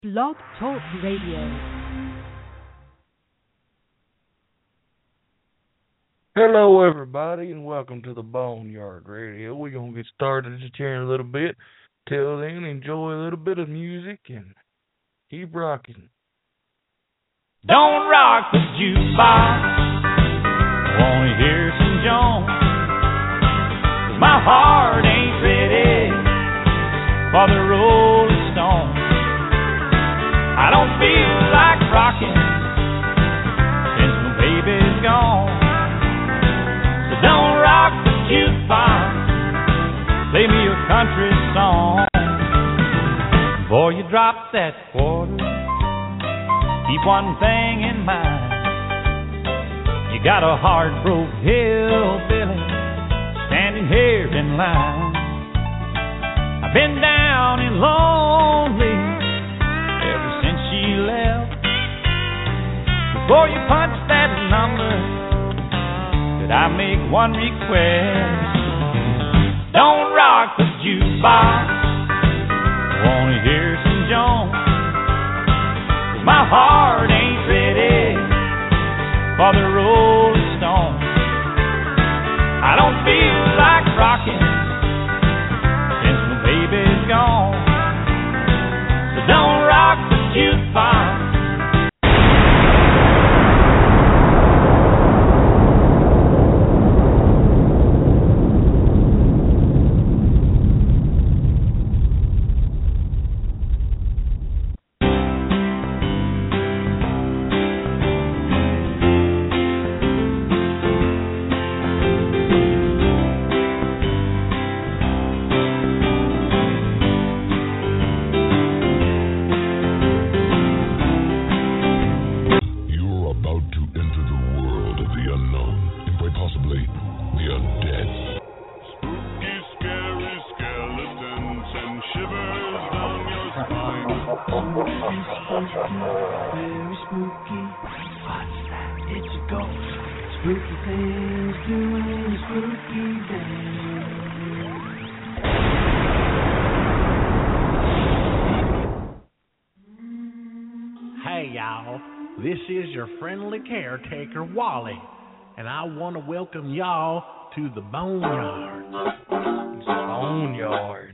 Blog Talk Radio. Hello, everybody, and welcome to the Boneyard Radio. We're going to get started just here in a little bit. Till then, enjoy a little bit of music and keep rocking. Don't rock the jukebox, wanna hear some Jones, 'cause my heart ain't ready for the Rolling Stones. I don't feel like rocking since my baby's gone. So don't rock the jukebox, play me a country song. Before you drop that quarter, keep one thing in mind. You got a heart-broke hillbilly standing here in line. I've been down and lonely ever since she left. Before you punch that number, could I make one request? Don't rock the jukebox, wanna hear some Jones. My heart ain't ready for the Rolling Stones. I don't feel like rocking since my baby's gone. So don't rock the jukebox. This is your friendly caretaker, Wally, and I want to welcome y'all to the Boneyard. Boneyard.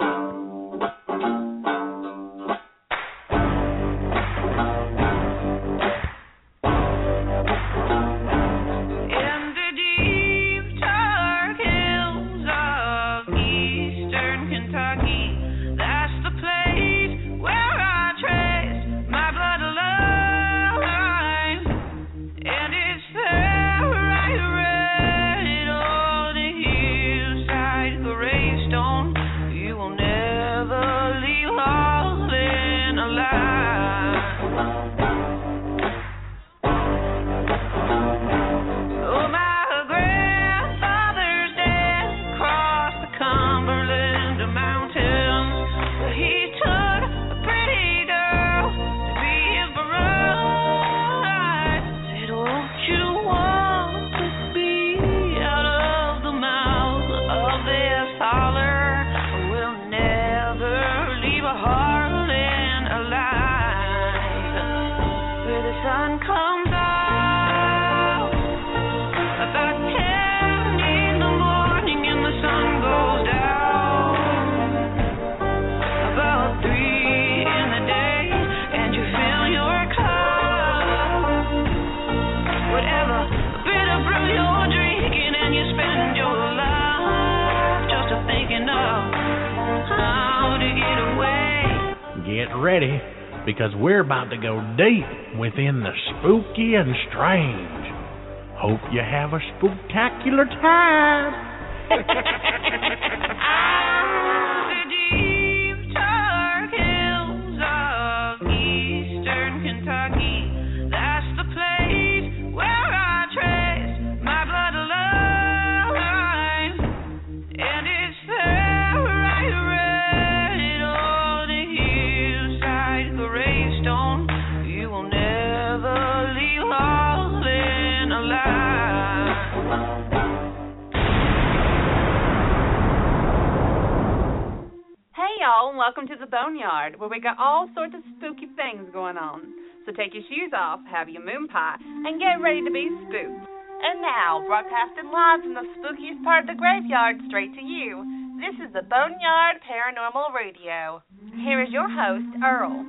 Ready, because we're about to go deep within the spooky and strange. Hope you have a spooktacular time. The deep dark hills of eastern Kentucky, that's the place where I trace my bloodline, and it's there I read all the hillside gravestone. You will never leave Holland alive. welcome to the Boneyard, where we got all sorts of spooky things going on. So take your shoes off, have your moon pie, and get ready to be spooked. And now, broadcasting live from the spookiest part of the graveyard straight to you, this is the Boneyard Paranormal Radio. Here is your host, Earl.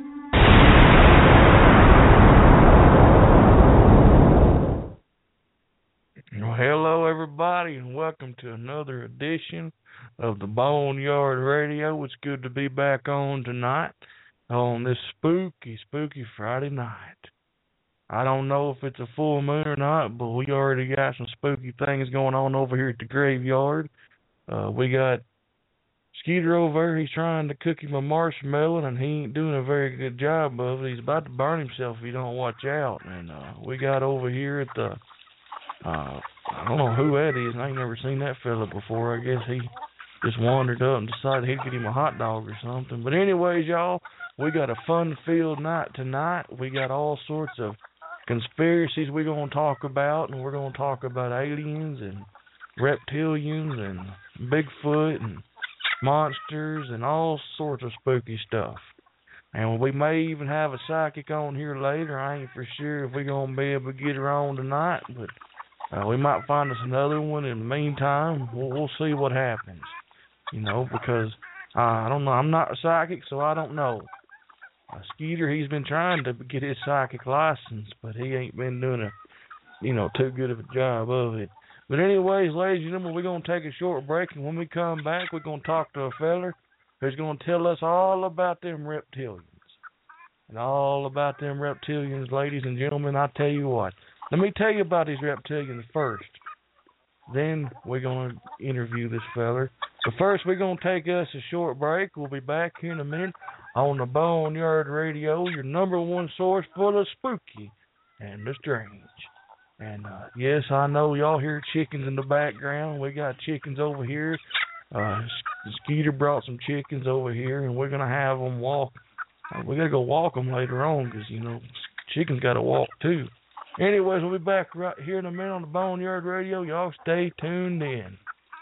Well, hello, everybody, and welcome to another edition of the Boneyard Radio. It's good to be back on tonight on this spooky Friday night. I don't know if it's a full moon or not, but we already got some spooky things going on over here at the graveyard. We got Skeeter over there. He's trying to cook him a marshmallow, and he ain't doing a very good job of it. He's about to burn himself if he don't watch out. And we got over here at the I don't know who that is. I ain't never seen that fella before. I guess he just wandered up and decided he'd get him a hot dog or something. But anyways, y'all, we got a fun-filled night tonight. We got all sorts of conspiracies we're going to talk about, and we're going to talk about aliens and reptilians and Bigfoot and monsters and all sorts of spooky stuff. And we may even have a psychic on here later. I ain't for sure if we're going to be able to get her on tonight, but we might find us another one. In the meantime, we'll see what happens, you know, because I don't know. I'm not a psychic, so I don't know. Skeeter, he's been trying to get his psychic license, but he ain't been doing too good of a job of it. But anyways, ladies and gentlemen, we're going to take a short break, and when we come back, we're going to talk to a feller who's going to tell us all about them reptilians. And all about them reptilians, ladies and gentlemen, I tell you what. Let me tell you about these reptilians first. Then we're going to interview this feller. But first, we're going to take us a short break. We'll be back here in a minute on the Boneyard Radio, your number one source full of spooky and the strange. And yes, I know y'all hear chickens in the background. We got chickens over here. Skeeter brought some chickens over here, and we're going to have them walk. We got to go walk them later on because, chickens got to walk too. Anyways, we'll be back right here in a minute on the Boneyard Radio. Y'all stay tuned in.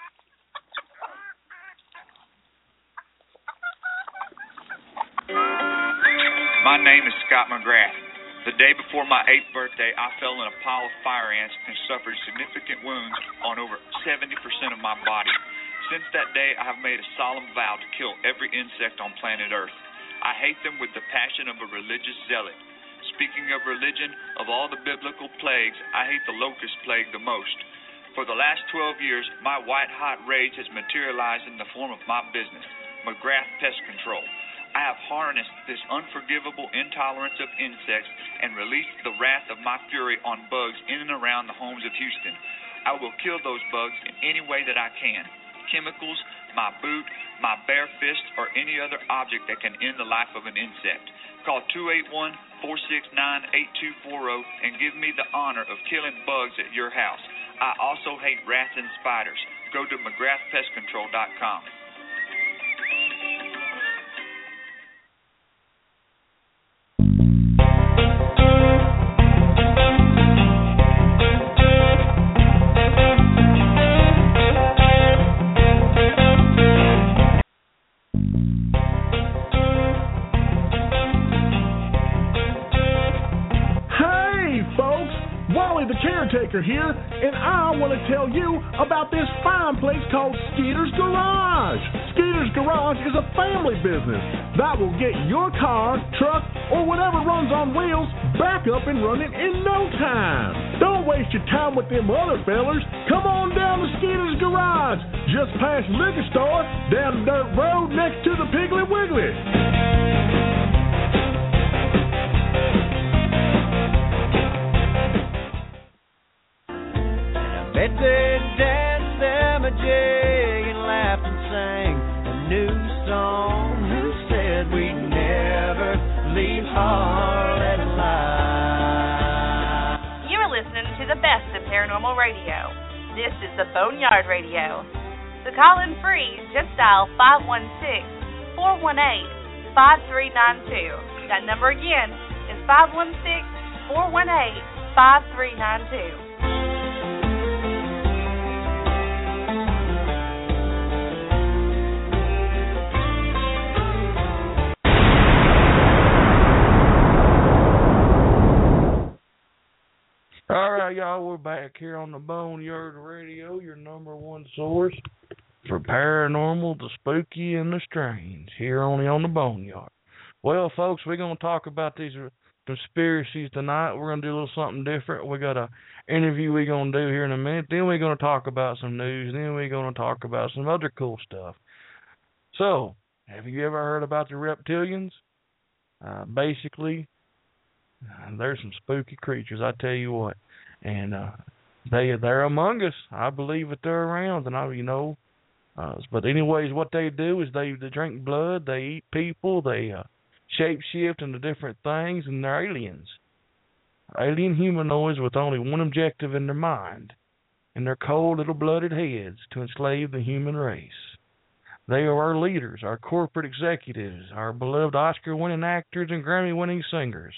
My name is Scott McGrath. The day before my 8th birthday, I fell in a pile of fire ants and suffered significant wounds on over 70% of my body. Since that day, I have made a solemn vow to kill every insect on planet Earth. I hate them with the passion of a religious zealot. Speaking of religion, of all the biblical plagues, I hate the locust plague the most. For the last 12 years, my white-hot rage has materialized in the form of my business, McGrath Pest Control. I have harnessed this unforgivable intolerance of insects and released the wrath of my fury on bugs in and around the homes of Houston. I will kill those bugs in any way that I can. Chemicals, my boot, my bare fist, or any other object that can end the life of an insect. Call 281-469-8240 and give me the honor of killing bugs at your house. I also hate rats and spiders. Go to McGrathPestControl.com. Here, and I want to tell you about this fine place called Skeeter's Garage. Skeeter's Garage is a family business that will get your car, truck, or whatever runs on wheels back up and running in no time. Don't waste your time with them other fellers. Come on down to Skeeter's Garage, just past liquor store, down the dirt road next to the Piggly Wiggly. Bet they danced them a jig and laughed and sang a new song. Who said we'd never leave Harlem alive? You are listening to the best of paranormal radio. This is the Boneyard Radio. To call in free, just dial 516-418-5392. That number again is 516-418-5392. y'all, we're back here on the Boneyard Radio, your number one source for paranormal, the spooky, and the strange, here only on the Boneyard. Well, folks, we're going to talk about these conspiracies tonight. We're going to do a little something different. We got an interview we're going to do here in a minute. Then we're going to talk about some news. Then we're going to talk about some other cool stuff. So, have you ever heard about the reptilians? Basically, there's some spooky creatures, I tell you what. And they're among us. I believe that they're around. And but anyways, what they do is they drink blood, they eat people, they shape-shift into different things, and they're aliens. Alien humanoids with only one objective in their mind, and their cold little blooded heads to enslave the human race. They are our leaders, our corporate executives, our beloved Oscar-winning actors and Grammy-winning singers.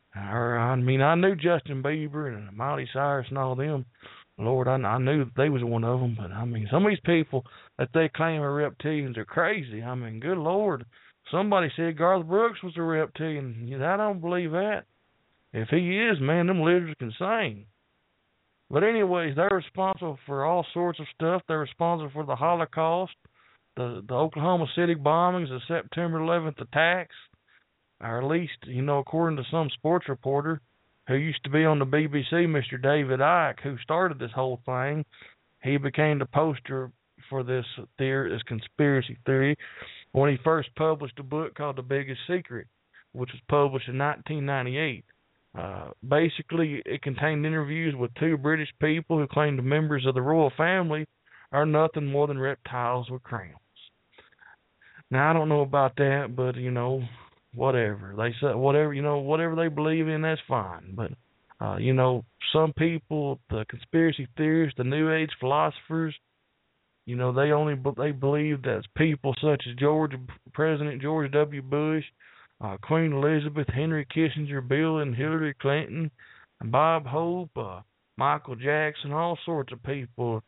I knew Justin Bieber and Miley Cyrus and all them. Lord, I knew that they was one of them. But, some of these people that they claim are reptilians are crazy. Good Lord. Somebody said Garth Brooks was a reptilian. I don't believe that. If he is, man, them lizards can sing. But anyways, they're responsible for all sorts of stuff. They're responsible for the Holocaust, the Oklahoma City bombings, the September 11th attacks, or at least, according to some sports reporter who used to be on the BBC, Mr. David Icke, who started this whole thing. He became the poster for this theory, this conspiracy theory, when he first published a book called The Biggest Secret, which was published in 1998. Basically, it contained interviews with two British people who claimed members of the royal family are nothing more than reptiles with crowns. Now, I don't know about that, but, whatever. They say whatever they believe in, that's fine. But, some people, the conspiracy theorists, the New Age philosophers, they believe that people such as President George W. Bush, Queen Elizabeth, Henry Kissinger, Bill and Hillary Clinton, Bob Hope, Michael Jackson, all sorts of people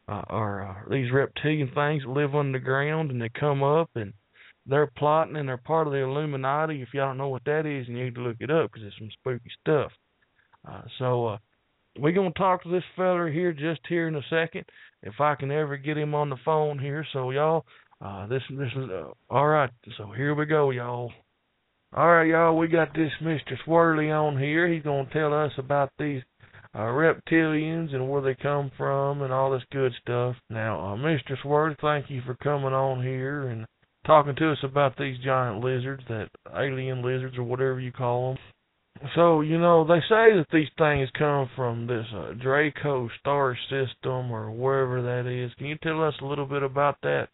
are these reptilian things that live underground, and they come up and they're plotting and they're part of the Illuminati. If y'all don't know what that is, you need to look it up because it's some spooky stuff. So we're going to talk to this fella here just here in a second, if I can ever get him on the phone here. So y'all, this is all right. So here we go, y'all. All right, y'all, we got this Mr. Swirly on here. He's going to tell us about these reptilians and where they come from and all this good stuff. Now, Mr. Swirly, thank you for coming on here and talking to us about these giant lizards, that alien lizards or whatever you call them. So, they say that these things come from this Draco star system or wherever that is. Can you tell us a little bit about that?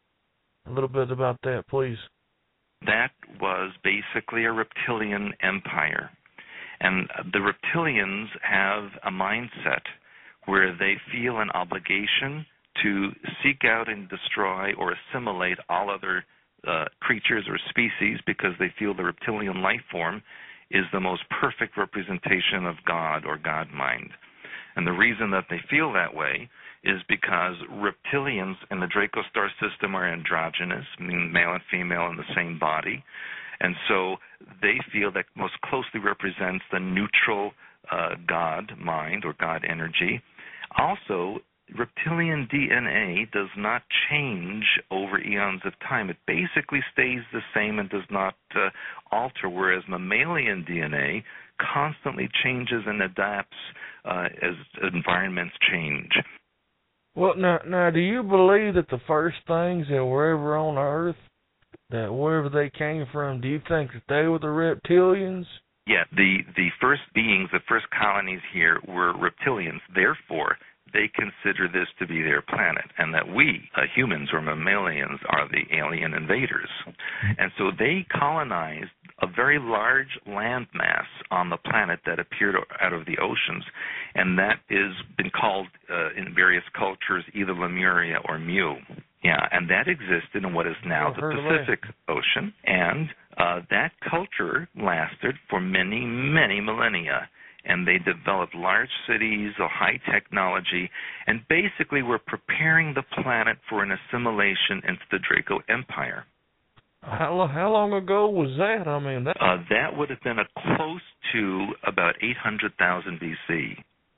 Please. That was basically a reptilian empire. And the reptilians have a mindset where they feel an obligation to seek out and destroy or assimilate all other creatures or species, because they feel the reptilian life form is the most perfect representation of God or God mind. And the reason that they feel that way is because reptilians in the Draco star system are androgynous, meaning male and female in the same body. And so they feel that most closely represents the neutral God mind or God energy. Also, reptilian DNA does not change over eons of time. It basically stays the same and does not alter, whereas mammalian DNA constantly changes and adapts as environments change. Well, now, do you believe that the first things that were ever on Earth, that wherever they came from, do you think that they were the reptilians? Yeah, the first beings, the first colonies here were reptilians. Therefore, they consider this to be their planet, and that we, humans or mammalians, are the alien invaders. And so they colonized a very large landmass on the planet that appeared out of the oceans, and that has been called in various cultures either Lemuria or Mu. Yeah, and that existed in what is now the Pacific Ocean, and that culture lasted for many, many millennia. And they developed large cities, a high technology, and basically were preparing the planet for an assimilation into the Draco Empire. How long ago was that? That would have been close to about 800,000 BC.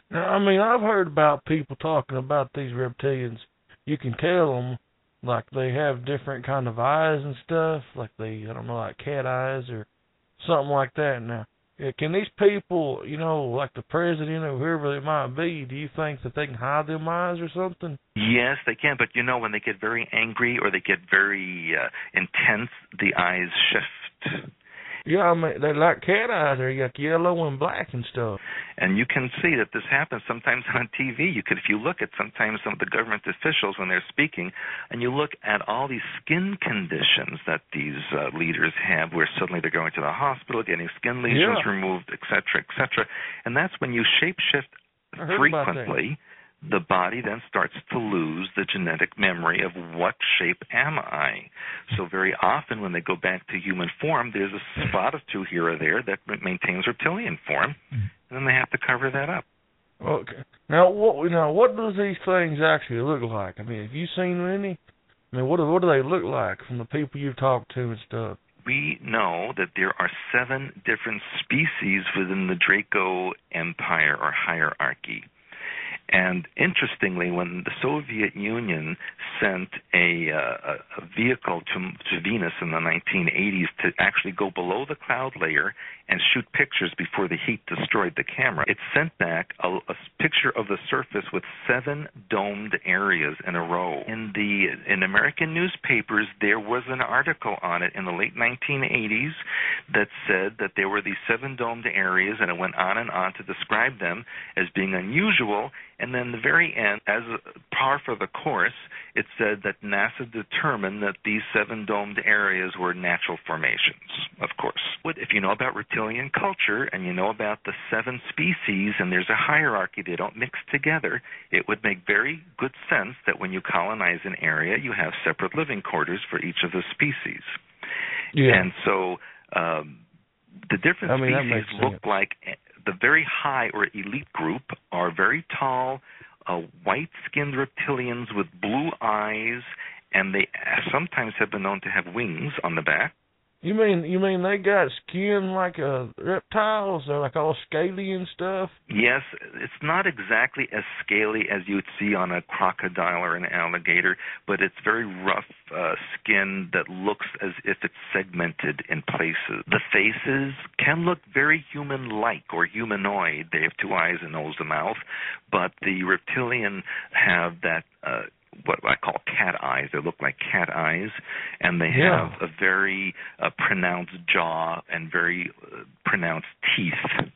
Now, I mean, I've heard about people talking about these reptilians. You can tell them, like, they have different kind of eyes and stuff, like I don't know, like cat eyes or something like that. Now, can these people, you know, like the president or whoever they might be, do you think that they can hide them eyes or something? Yes, they can, but you know, when they get very angry or they get very intense, the eyes shift. Yeah, I mean, they're like cat eyes. They're like yellow and black and stuff. And you can see that this happens sometimes on TV. If you look at sometimes some of the government officials when they're speaking, and you look at all these skin conditions that these leaders have, where suddenly they're going to the hospital, getting skin lesions removed, et cetera, and that's when you shapeshift frequently. The body then starts to lose the genetic memory of what shape am I. So very often when they go back to human form, there's a spot or two here or there that maintains reptilian form, and then they have to cover that up. Okay. Now what does these things actually look like? I mean, have you seen any? I mean, what do they look like from the people you've talked to and stuff? We know that there are 7 different species within the Draco Empire or hierarchy. And interestingly, when the Soviet Union sent a vehicle to Venus in the 1980s to actually go below the cloud layer and shoot pictures before the heat destroyed the camera, it sent back a picture of the surface with 7 domed areas in a row. In American newspapers, there was an article on it in the late 1980s that said that there were these 7 domed areas, and it went on and on to describe them as being unusual. And then the very end, as par for the course, it said that NASA determined that these 7 domed areas were natural formations, of course. If you know about reptilian culture and you know about the 7 species and there's a hierarchy, they don't mix together, it would make very good sense that when you colonize an area, you have separate living quarters for each of the species. Yeah. And so the different species look like... The very high or elite group are very tall, white-skinned reptilians with blue eyes, and they sometimes have been known to have wings on the back. You mean they got skin like reptiles? They're like all scaly and stuff? Yes, it's not exactly as scaly as you would see on a crocodile or an alligator, but it's very rough skin that looks as if it's segmented in places. The faces can look very human-like or humanoid. They have 2 eyes, a nose, and mouth, but the reptilian have that what I call cat eyes. They look like cat eyes, and they have a very pronounced jaw and very pronounced teeth.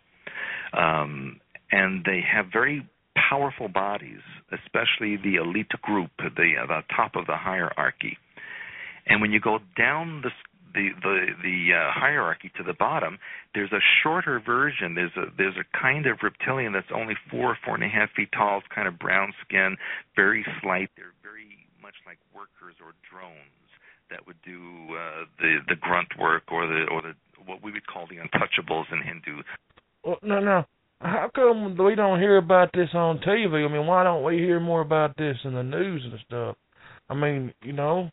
And they have very powerful bodies, especially the elite group, the top of the hierarchy. And when you go down the hierarchy to the bottom, there's a shorter version. There's a kind of reptilian that's only 4.5 feet tall. It's kind of brown skin, very slight. They're very much like workers or drones that would do the grunt work or the what we would call the untouchables in Hindu. Well, no. How come we don't hear about this on TV? I mean, why don't we hear more about this in the news and stuff? I mean, you know.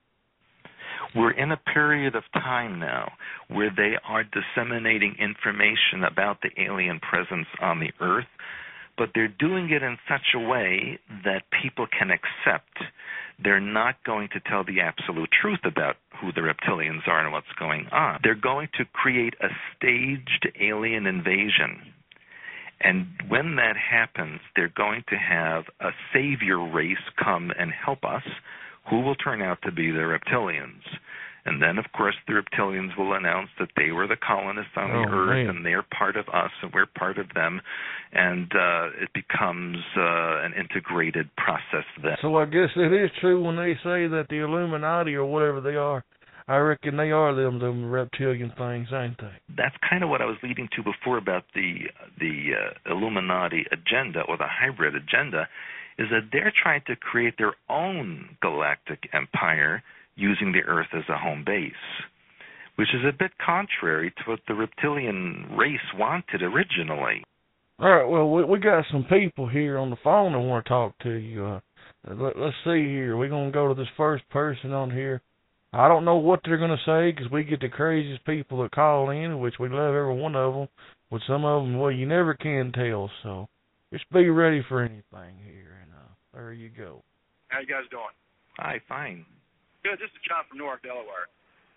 We're in a period of time now where they are disseminating information about the alien presence on the Earth, but they're doing it in such a way that people can accept. They're not going to tell the absolute truth about who the reptilians are and what's going on. They're going to create a staged alien invasion. And when that happens, they're going to have a savior race come and help us, who will turn out to be the reptilians. And then, of course, the reptilians will announce that they were the colonists on the Earth, and they're part of us, and we're part of them, and it becomes an integrated process then. So I guess it is true when they say that the Illuminati or whatever they are, I reckon they are them reptilian things, ain't they? That's kind of what I was leading to before about the Illuminati agenda or the hybrid agenda, is that they're trying to create their own galactic empire using the Earth as a home base, which is a bit contrary to what the reptilian race wanted originally. All right, well, we got some people here on the phone that want to talk to you. Let's see here. We're going to go to this first person on here. I don't know what they're going to say because we get the craziest people that call in, which we love every one of them. With some of them, well, you never can tell. So just be ready for anything here. And there you go. How you guys doing? Hi, fine. Good. This is John from Newark, Delaware.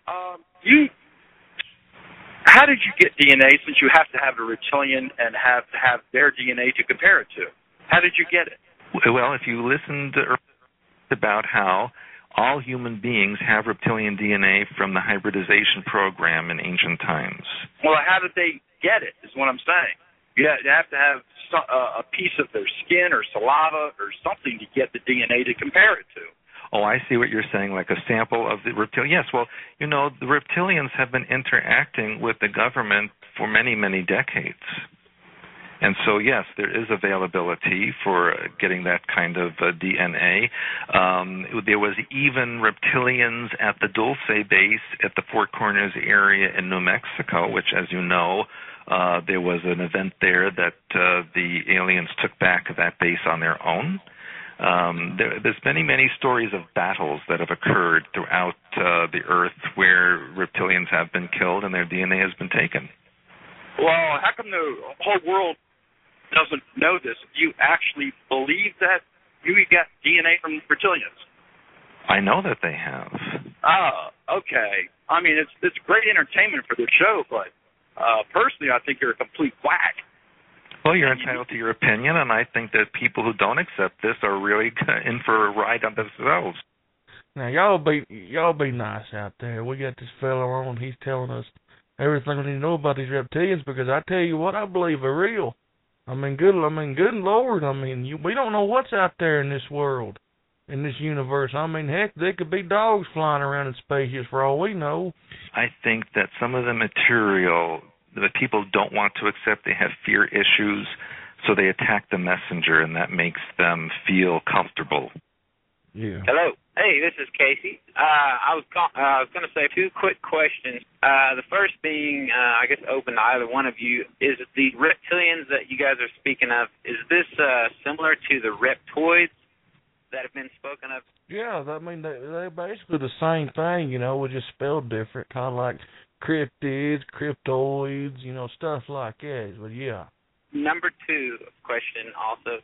How did you get DNA since you have to have a reptilian and have to have their DNA to compare it to? How did you get it? Well, if you listened about how all human beings have reptilian DNA from the hybridization program in ancient times. Well, how did they get it is what I'm saying. You have to have a piece of their skin or saliva or something to get the DNA to compare it to. Oh, I see what you're saying, like a sample of the reptilian. Yes, well, the reptilians have been interacting with the government for many, many decades. And so, yes, there is availability for getting that kind of DNA. There was even reptilians at the Dulce base at the Four Corners area in New Mexico, which, as you know, there was an event there that the aliens took back that base on their own. There's many, many stories of battles that have occurred throughout the Earth where reptilians have been killed and their DNA has been taken. Well, how come the whole world doesn't know this? Do you actually believe that you got DNA from reptilians? I know that they have. Oh, okay. I mean, it's great entertainment for the show, but personally, I think you're a complete quack. Well, you're entitled to your opinion, and I think that people who don't accept this are really in for a ride on themselves. Now, y'all be nice out there. We got this fellow on. He's telling us everything we need to know about these reptilians, because I tell you what, I believe are real. Good Lord. We don't know what's out there in this world, in this universe. Heck, there could be dogs flying around in spaceships for all we know. I think that some of the material that people don't want to accept, they have fear issues, so they attack the messenger, and that makes them feel comfortable. Yeah. Hello. Hey, this is Casey. I was going to say 2 quick questions. The first being, I guess, open to either one of you, is the reptilians that you guys are speaking of, is this similar to the reptoids that have been spoken of? Yeah, they're basically the same thing, we're just spelled different, kind of like cryptids, cryptoids, stuff like that. But yeah. Number 2 question also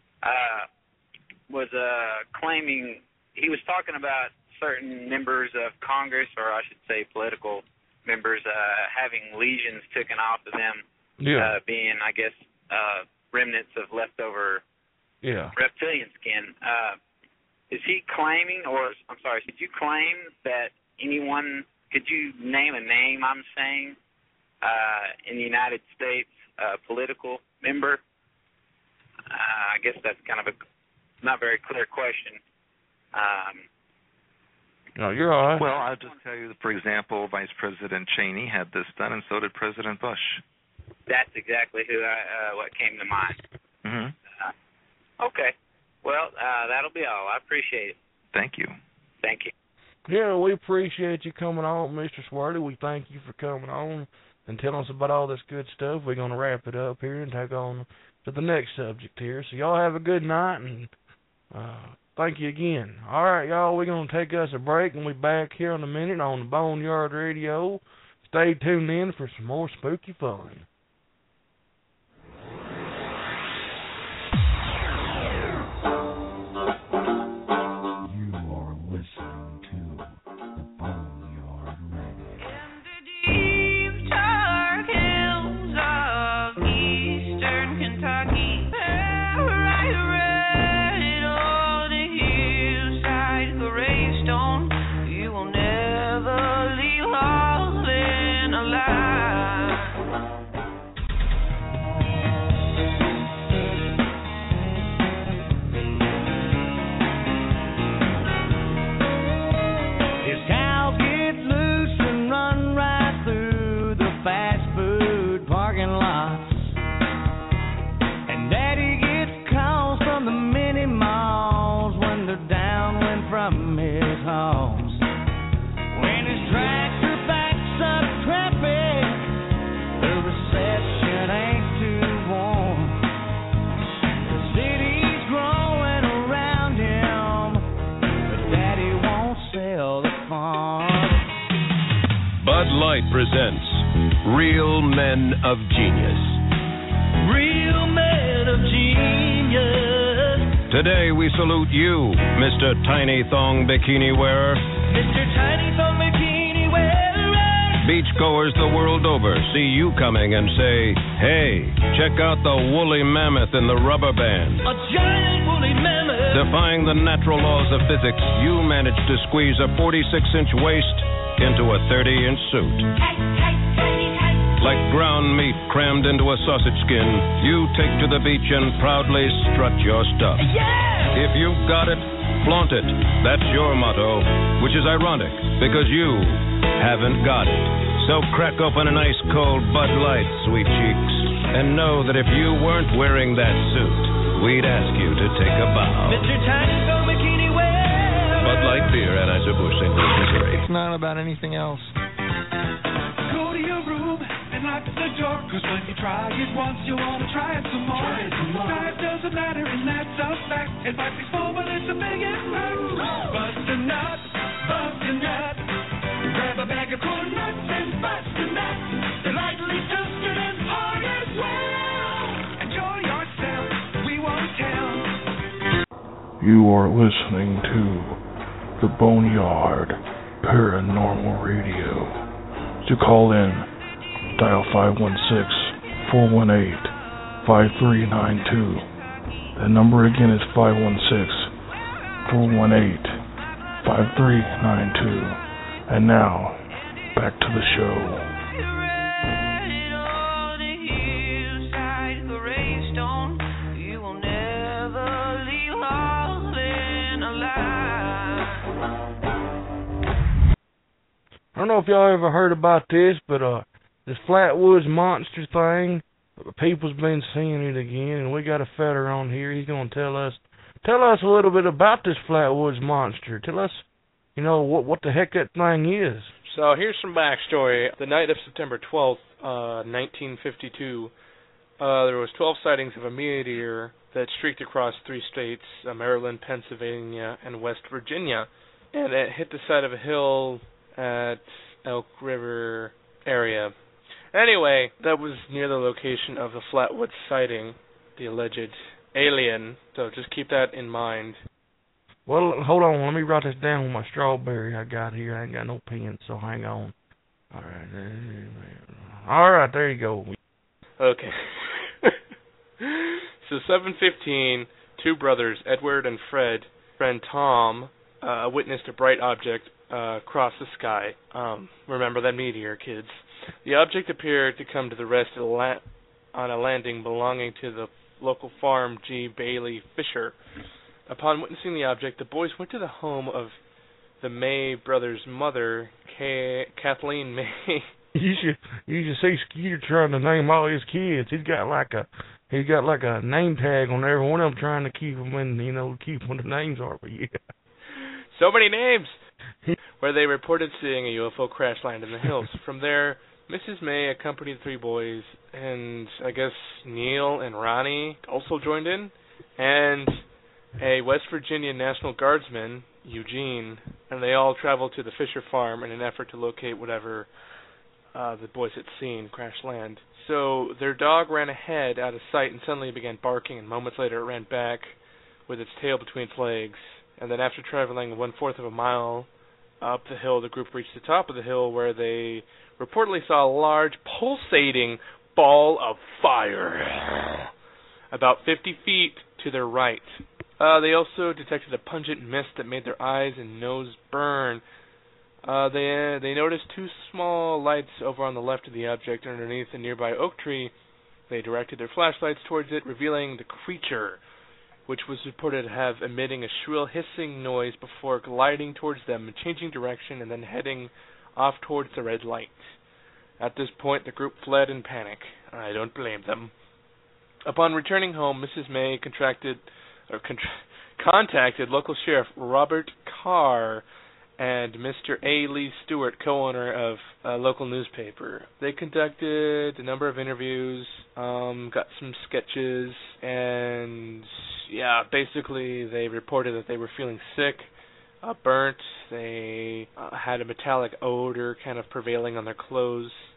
was claiming, he was talking about certain members of Congress, or I should say political members, having lesions taken off of them, being, I guess, remnants of leftover reptilian skin. Is he claiming, did you claim that anyone, could you name a name, I'm saying, in the United States, political member? I guess that's kind of a not very clear question. No, you're all right. Well, I'll just tell you, for example, Vice President Cheney had this done, and so did President Bush. That's exactly what came to mind. Mm-hmm. Okay. Well, that'll be all. I appreciate it. Thank you. Thank you. Yeah, we appreciate you coming on, Mr. Swarty. We thank you for coming on and telling us about all this good stuff. We're going to wrap it up here and take on to the next subject here. So y'all have a good night, and thank you again. All right, y'all, we're going to take us a break, and we'll be back here in a minute on the Boneyard Radio. Stay tuned in for some more spooky fun. Presents Real Men of Genius. Real Men of Genius. Today we salute you, Mr. Tiny Thong Bikini Wearer. Mr. Tiny Thong Bikini Wearer. Beachgoers the world over see you coming and say, hey, check out the woolly mammoth in the rubber band. A giant woolly mammoth. Defying the natural laws of physics, you managed to squeeze a 46-inch waist into a 30-inch suit. Like ground meat crammed into a sausage skin, you take to the beach and proudly strut your stuff. Yeah! If you've got it, flaunt it. That's your motto, which is ironic because you haven't got it. So crack open an ice-cold Bud Light, sweet cheeks, and know that if you weren't wearing that suit, we'd ask you to take a bow. Mr. Tiny Thong Bikini Wearer. Bud Light Beer, Anheuser-Busch, St. Louis, Missouri. It's not about anything else. Go to your room and lock the door, 'cause when you try it once, you want to try it some more. Size doesn't matter, and that's a fact. It might be small, but it's a big impact. Bust a nut, bust a nut. Grab a bag of corn nuts and bust a nut. They're lightly toasted and hard as well. Enjoy yourself, we won't tell. You are listening to the Boneyard Paranormal Radio. To call in, dial 516-418-5392. The number again is 516-418-5392. And now, back to the show. I don't know if y'all ever heard about this, but this Flatwoods monster thing, people's been seeing it again, and we got a feller on here. He's going to tell us a little bit about this Flatwoods monster. Tell us, you know, what the heck that thing is. So here's some backstory. The night of September 12th, 1952, there was 12 sightings of a meteor that streaked across 3 states, Maryland, Pennsylvania, and West Virginia, and it hit the side of a hill at Elk River area. Anyway, that was near the location of the Flatwoods sighting, the alleged alien, so just keep that in mind. Well, hold on, let me write this down with my strawberry I got here. I ain't got no pen, so hang on. Alright, there you go. Okay. So 7:15, 2 brothers, Edward and Fred, friend Tom, witnessed a bright object across the sky. Remember that meteor, kids. The object appeared to come to the rest on a landing belonging to the local farm G. Bailey Fisher. Upon witnessing the object, the boys went to the home of the May brothers' mother, Kathleen May. You should see Skeeter trying to name all his kids. He's got like a name tag on every one of them, trying to keep them in, keep what the names are. But yeah, so many names. Where they reported seeing a UFO crash land in the hills. From there, Mrs. May accompanied the 3 boys, and I guess Neil and Ronnie also joined in, and a West Virginia National Guardsman, Eugene, and they all traveled to the Fisher farm in an effort to locate whatever the boys had seen crash land. So their dog ran ahead out of sight and suddenly began barking, and moments later it ran back with its tail between its legs. And then after traveling 1/4 of a mile up the hill, the group reached the top of the hill where they reportedly saw a large pulsating ball of fire about 50 feet to their right. They also detected a pungent mist that made their eyes and nose burn. They noticed 2 small lights over on the left of the object underneath a nearby oak tree. They directed their flashlights towards it, revealing the creature, which was reported to have emitting a shrill hissing noise before gliding towards them and changing direction and then heading off towards the red light. At this point, the group fled in panic. I don't blame them. Upon returning home, Mrs. May contacted local sheriff Robert Carr and Mr. A. Lee Stewart, co-owner of a local newspaper. They conducted a number of interviews, got some sketches, and yeah, basically they reported that they were feeling sick, burnt. They had a metallic odor kind of prevailing on their clothes.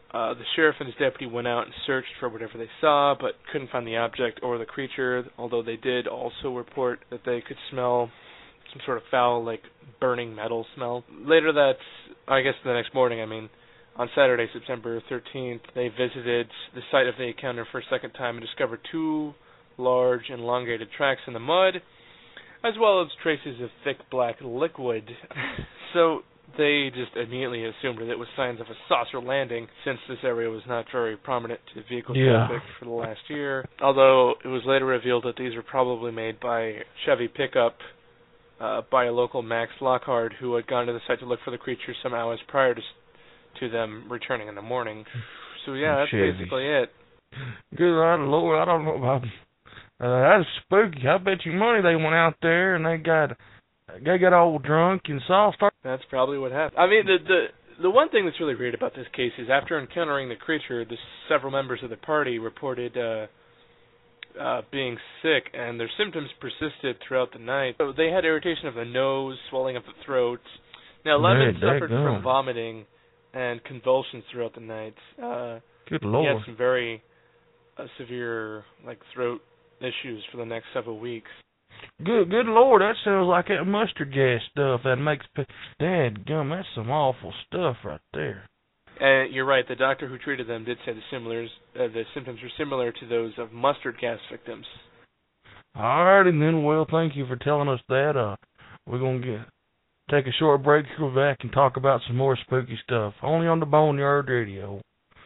The sheriff and his deputy went out and searched for whatever they saw, but couldn't find the object or the creature, although they did also report that they could smell some sort of foul, like burning metal smell. Later the next morning, on Saturday, September 13th, they visited the site of the encounter for a second time and discovered 2 large elongated tracks in the mud, as well as traces of thick black liquid. So they just immediately assumed that it was signs of a saucer landing, since this area was not very prominent to vehicle traffic for the last year. Although it was later revealed that these were probably made by Chevy pickup by a local Max Lockhart, who had gone to the site to look for the creature some hours prior to them returning in the morning. So yeah, that's basically it. Good Lord, I don't know about that's spooky. I bet you money they went out there and they got all drunk and saw stuff. That's probably what happened. I mean, the one thing that's really weird about this case is after encountering the creature, several members of the party reported being sick, and their symptoms persisted throughout the night. So they had irritation of the nose, swelling of the throat. Now, Lemon suffered from vomiting and convulsions throughout the night. Good Lord. He had some very severe throat issues for the next several weeks. Good Lord, that sounds like that mustard gas stuff that makes... Dadgum, that's some awful stuff right there. You're right, the doctor who treated them did say the symptoms were similar to those of mustard gas victims. All righty then, well, thank you for telling us that. We're going to take a short break, go back and talk about some more spooky stuff, only on the Boneyard Radio.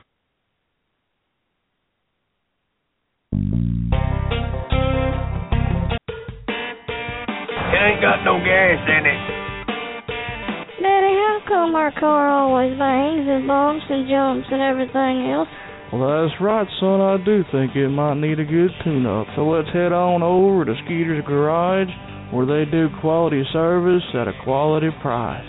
It ain't got no gas in it. Daddy, how come our car always bangs and bumps and jumps and everything else? Well, that's right, son. I do think it might need a good tune-up. So let's head on over to Skeeter's Garage, where they do quality service at a quality price.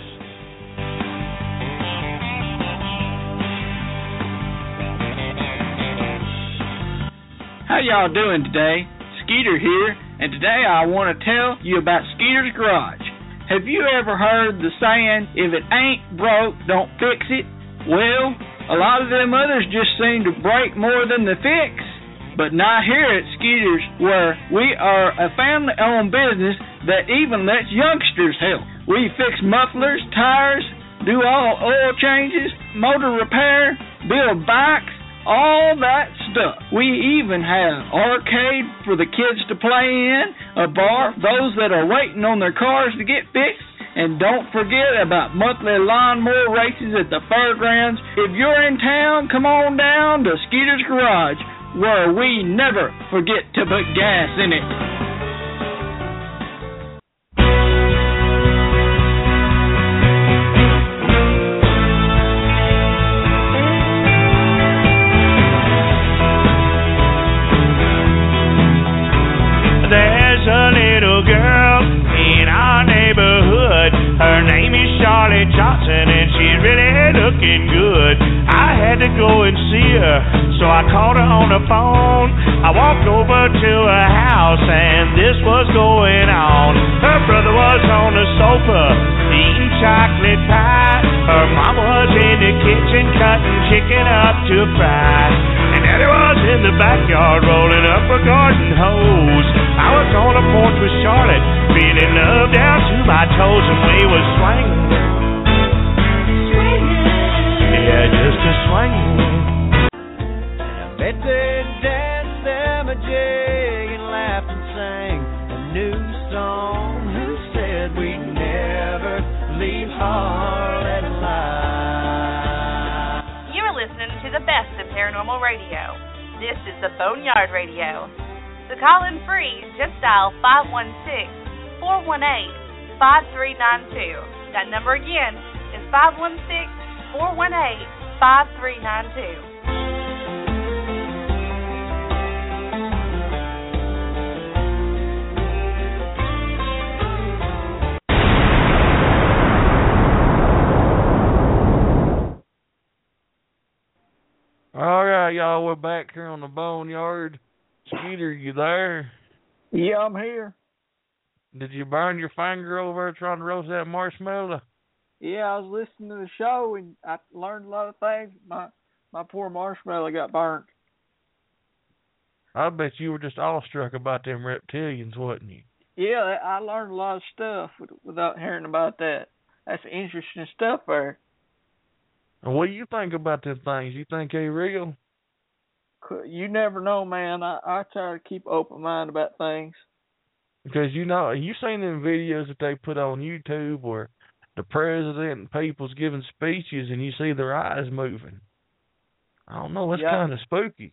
How y'all doing today? Skeeter here, and today I want to tell you about Skeeter's Garage. Have you ever heard the saying, if it ain't broke, don't fix it? Well, a lot of them others just seem to break more than they fix. But not here at Skeeter's, where we are a family-owned business that even lets youngsters help. We fix mufflers, tires, do all oil changes, motor repair, build bikes, all that stuff. We even have arcade for the kids to play in, a bar, those that are waiting on their cars to get fixed, and don't forget about monthly lawnmower races at the fairgrounds. If you're in town, come on down to Skeeter's Garage, where we never forget to put gas in it. There's a little girl in our neighborhood. Her name is Charlotte Johnson, and she's really looking good. I had to go and see her, so I called her on the phone. I walked over to her house, and this was going on. Her brother was on the sofa eating chocolate pie. Her mom was in the kitchen cutting chicken up to fry. And Daddy was in the backyard rolling up a garden hose. I was on the porch with Charlotte, feeling love down to my toes, and we was swinging. Yeah, just a swinging. I bet they danced them a jig and laughed and sang a new song. Who said we'd never leave Harlem alive? You are listening to the best of paranormal radio. This is the Boneyard Radio. To call in free, just dial 516-418-5392. That number again is 516-418-5392. All right, y'all, we're back here on the Boneyard. Skeeter, you there? Yeah, I'm here. Did you burn your finger over there trying to roast that marshmallow? Yeah, I was listening to the show and I learned a lot of things. My My poor marshmallow got burnt. I bet you were just awestruck about them reptilians, wasn't you? Yeah, I learned a lot of stuff without hearing about that. That's interesting stuff there. And what do you think about them things? You think they real? You never know, man. I try to keep open mind about things. Because you know, you seen them videos that they put on YouTube where the president and people's giving speeches and you see their eyes moving. I don't know, that's kind of spooky.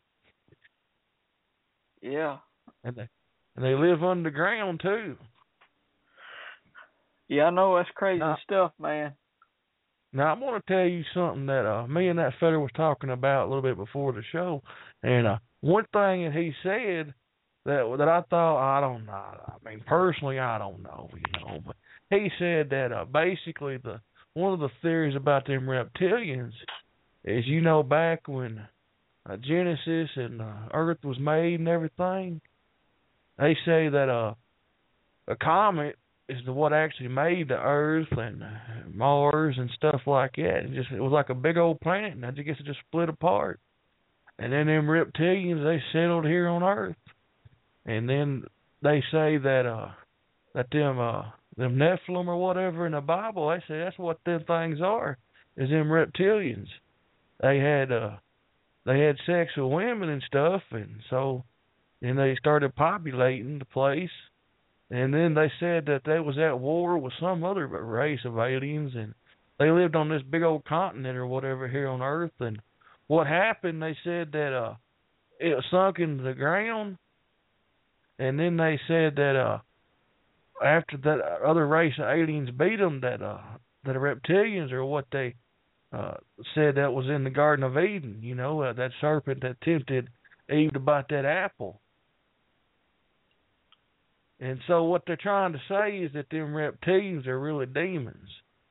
Yeah. And they live underground too. Yeah, I know, that's crazy stuff, man. Now I'm going to tell you something that me and that fella was talking about a little bit before the show, and one thing that he said that I thought, I don't know. I mean, personally, I don't know, but he said that basically one of the theories about them reptilians is, back when Genesis and Earth was made and everything, they say that a comet is what actually made the Earth and Mars and stuff like that. It was like a big old planet, and I guess it just split apart. And then them reptilians, they settled here on Earth. And then they say that them Nephilim or whatever in the Bible, they say that's what them things are, is them reptilians. They had sex with women and stuff, and so then they started populating the place. And then they said that they was at war with some other race of aliens, and they lived on this big old continent or whatever here on Earth. And what happened, they said that it sunk into the ground, and then they said that after that other race of aliens beat them, that the reptilians are what they said that was in the Garden of Eden, that serpent that tempted Eve to bite that apple. And so what they're trying to say is that them reptilians are really demons.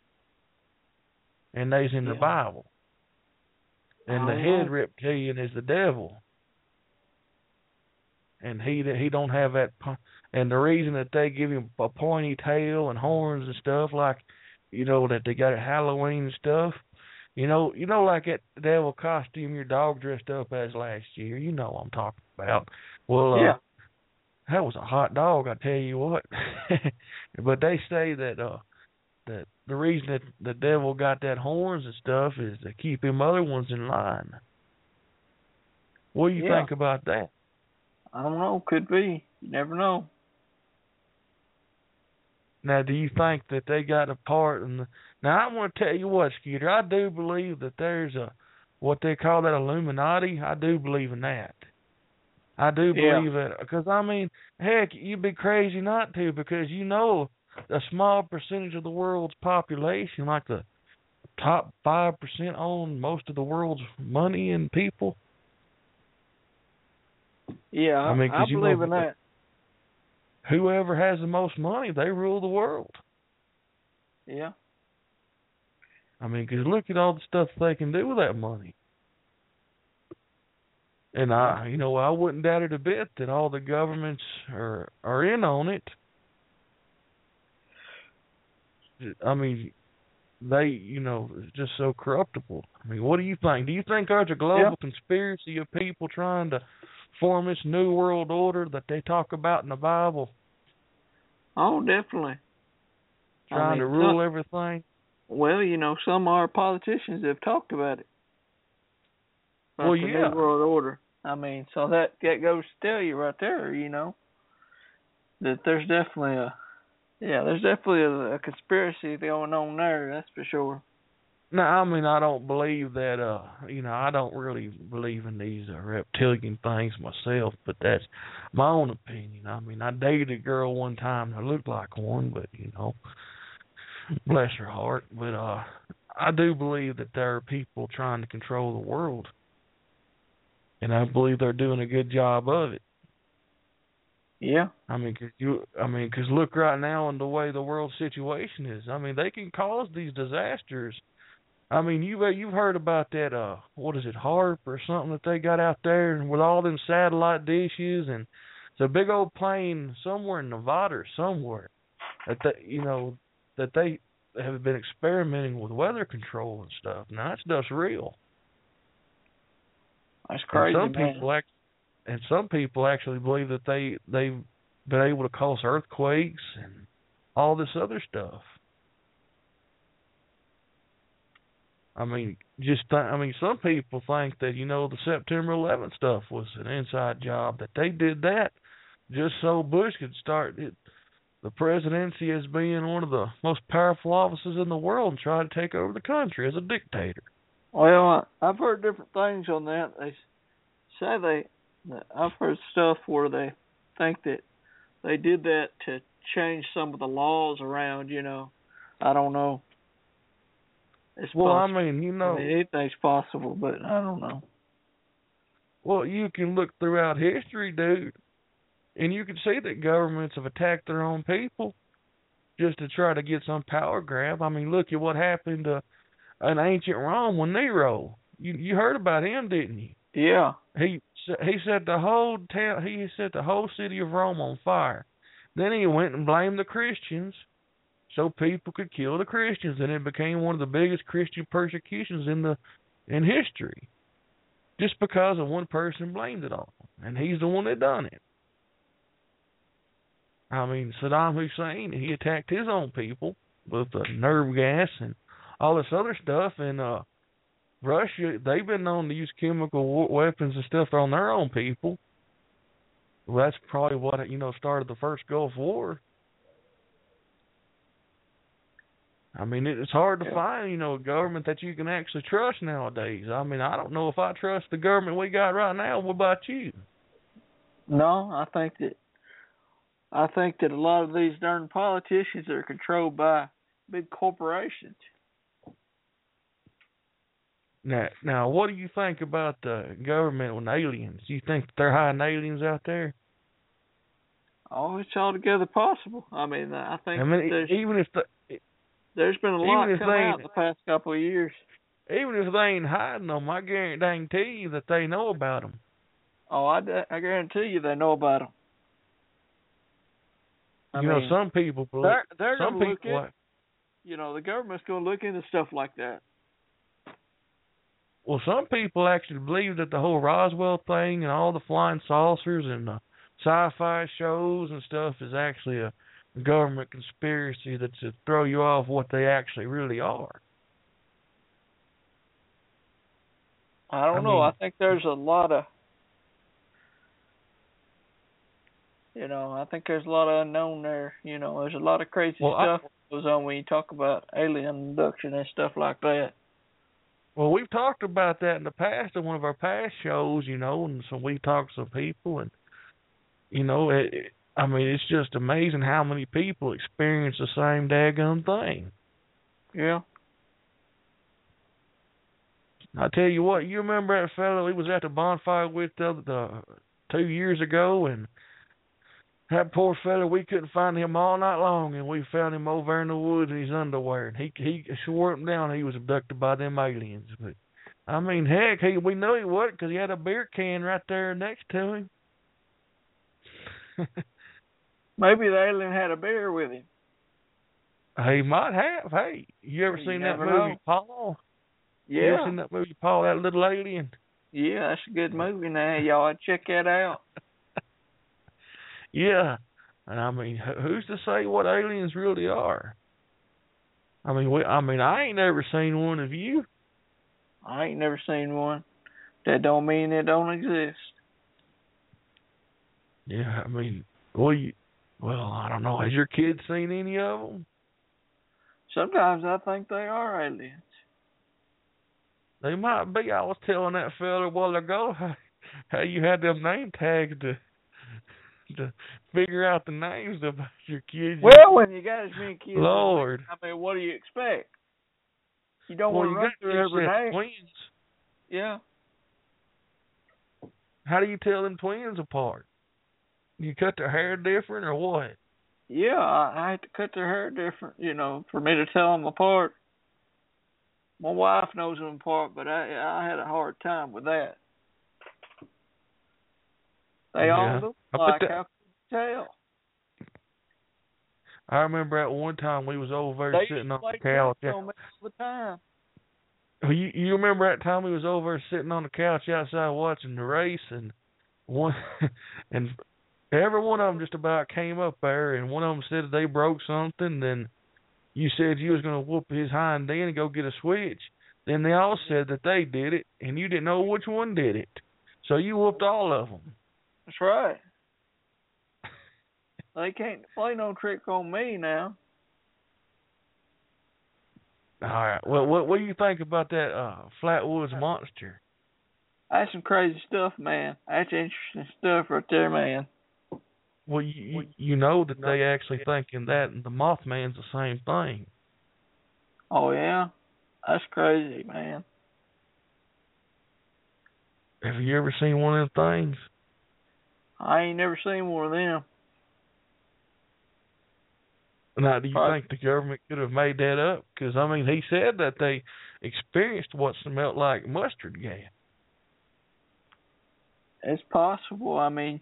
And they's in the Bible. And the head reptilian is the devil. And he don't have that. And the reason that they give him a pointy tail and horns and stuff, like, that they got at Halloween and stuff. Like that devil costume your dog dressed up as last year. You know what I'm talking about. Well, that was a hot dog, I tell you what. But they say that that the reason that the devil got that horns and stuff is to keep them other ones in line. What do you think about that? I don't know. Could be. You never know. Now, do you think that they got a part in the... Now, I want to tell you what, Skeeter. I do believe that there's what they call that Illuminati. I do believe in that. I do believe it. Because, I mean, heck, you'd be crazy not to, because a small percentage of the world's population, like the top 5% own most of the world's money and people. Yeah, I believe in that. Whoever has the most money, they rule the world. Yeah. I mean, because look at all the stuff they can do with that money. And I wouldn't doubt it a bit that all the governments are in on it. I mean, they, it's just so corruptible. I mean, what do you think? Do you think there's a global conspiracy of people trying to form this new world order that they talk about in the Bible? Oh, definitely. Trying to rule everything? Well, some of our politicians have talked about it. About the new world order. I mean, so that goes to tell you right there, that there's definitely a conspiracy going on there, that's for sure. No, I mean, I don't believe that, I don't really believe in these reptilian things myself, but that's my own opinion. I mean, I dated a girl one time that looked like one, but, bless her heart. But I do believe that there are people trying to control the world, and I believe they're doing a good job of it. Yeah. I mean, because look right now in the way the world situation is. I mean, they can cause these disasters. I mean, you've heard about that, what is it, HAARP or something that they got out there, and with all them satellite dishes, and it's a big old plane somewhere in Nevada or somewhere that they have been experimenting with weather control and stuff. Now, that stuff's real. That's crazy, and some people actually believe that they've been able to cause earthquakes and all this other stuff. I mean, some people think that, the September 11th stuff was an inside job, that they did that just so Bush could start the presidency as being one of the most powerful offices in the world and try to take over the country as a dictator. Well, I've heard different things on that. They say I've heard stuff where they think that they did that to change some of the laws around, I don't know. It's possible. Anything's possible, but I don't know. Well, you can look throughout history, dude, and you can see that governments have attacked their own people just to try to get some power grab. I mean, look at what happened to in ancient Rome when Nero. You heard about him, didn't you? Yeah. He set the whole town. He set the whole city of Rome on fire. Then he went and blamed the Christians, so people could kill the Christians, and it became one of the biggest Christian persecutions in history, just because of one person blamed it on him, and he's the one that done it. I mean, Saddam Hussein, he attacked his own people with nerve gas and all this other stuff, and Russia, they've been known to use chemical weapons and stuff on their own people. Well, that's probably what started the first Gulf War. I mean, it's hard to find, a government that you can actually trust nowadays. I mean, I don't know if I trust the government we got right now. What about you? No, I think that a lot of these darn politicians are controlled by big corporations. Now, what do you think about the government and aliens? Do you think they're hiding aliens out there? Oh, it's altogether possible. I mean, I think there's been a lot come out the past couple of years. Even if they ain't hiding them, I guarantee you that they know about them. Oh, I guarantee you they know about them. I mean, some people believe. They're some going to people look at, the government's going to look into stuff like that. Well, some people actually believe that the whole Roswell thing and all the flying saucers and the sci-fi shows and stuff is actually a government conspiracy that's to throw you off what they actually really are. I don't know. I think there's a lot of, I think there's a lot of unknown there. There's a lot of crazy stuff that goes on when you talk about alien abduction and stuff like that. Well, we've talked about that in the past in one of our past shows, and so we talked to some people, and, it's just amazing how many people experience the same daggone thing. Yeah. I tell you what, you remember that fellow we was at the bonfire with the 2 years ago, and that poor fella, we couldn't find him all night long, and we found him over in the woods in his underwear, and he swore up down he was abducted by them aliens. But I mean, heck, we knew he wasn't because he had a beer can right there next to him. Maybe the alien had a beer with him. He might have. Hey, you ever seen that movie, Paul? Yeah. You ever seen that movie, Paul, that little alien? Yeah, that's a good movie now. Y'all check that out. Yeah, and I mean, who's to say what aliens really are? I mean, I ain't never seen one. Of you? I ain't never seen one. That don't mean it don't exist. Yeah, I mean, well, I don't know. Has your kid seen any of them? Sometimes I think they are aliens. They might be. I was telling that fella a while ago how you had them name tags to figure out the names of your kids. Well, when you got as many kids, Lord, I mean, what do you expect? You don't want to run through every name. Twins. Yeah. How do you tell them twins apart? You cut their hair different or what? Yeah, I had to cut their hair different, for me to tell them apart. My wife knows them apart, but I had a hard time with that. They all look like, how can you tell? I remember at one time we was over there sitting on the couch. All the time. You remember that time we was over sitting on the couch outside watching the race, and every one of them just about came up there, and one of them said they broke something. Then you said you was going to whoop his hind end and go get a switch. Then they all said that they did it, and you didn't know which one did it. So you whooped all of them. That's right. They can't play no trick on me now. All right. Well, what do you think about that Flatwoods Monster? That's some crazy stuff, man. That's interesting stuff right there, man. Well, you know that they actually thinking that and the Mothman's the same thing. Oh, yeah? That's crazy, man. Have you ever seen one of them things? I ain't never seen one of them. Now, do you think the government could have made that up? Because, I mean, he said that they experienced what smelled like mustard gas. It's possible. I mean,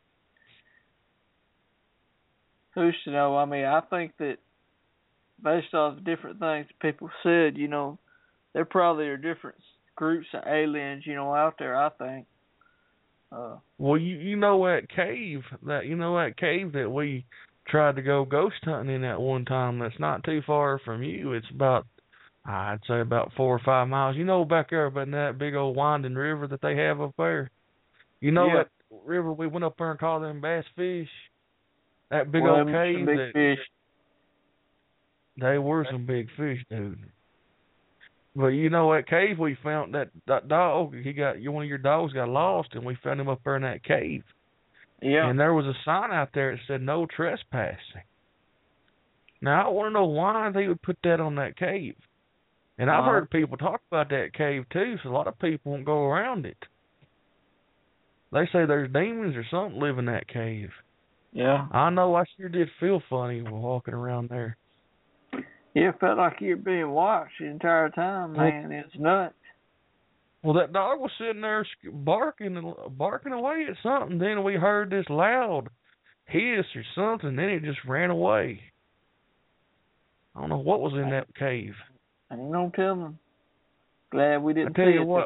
who's to know? I mean, I think that based off the different things people said, you know, there probably are different groups of aliens, you know, out there, I think. Well, you know that cave that we tried to go ghost hunting in at one time, that's not too far from you. It's about, I'd say about 4 or 5 miles. You know, back there by that big old winding river that they have up there? You know that river we went up there and caught them bass fish? That big old cave? Big fish. They were some big fish, dude. But you know that cave we found, that dog, one of your dogs got lost, and we found him up there in that cave. Yeah. And there was a sign out there that said no trespassing. Now, I want to know why they would put that on that cave. And I've heard people talk about that cave, too, so a lot of people won't go around it. They say there's demons or something live in that cave. Yeah. I know, I sure did feel funny while walking around there. Yeah, it felt like you were being watched the entire time, man. It's nuts. Well, that dog was sitting there barking away at something. Then we heard this loud hiss or something. Then it just ran away. I don't know what was in that cave. Ain't no telling. Glad we didn't see it. I tell you what,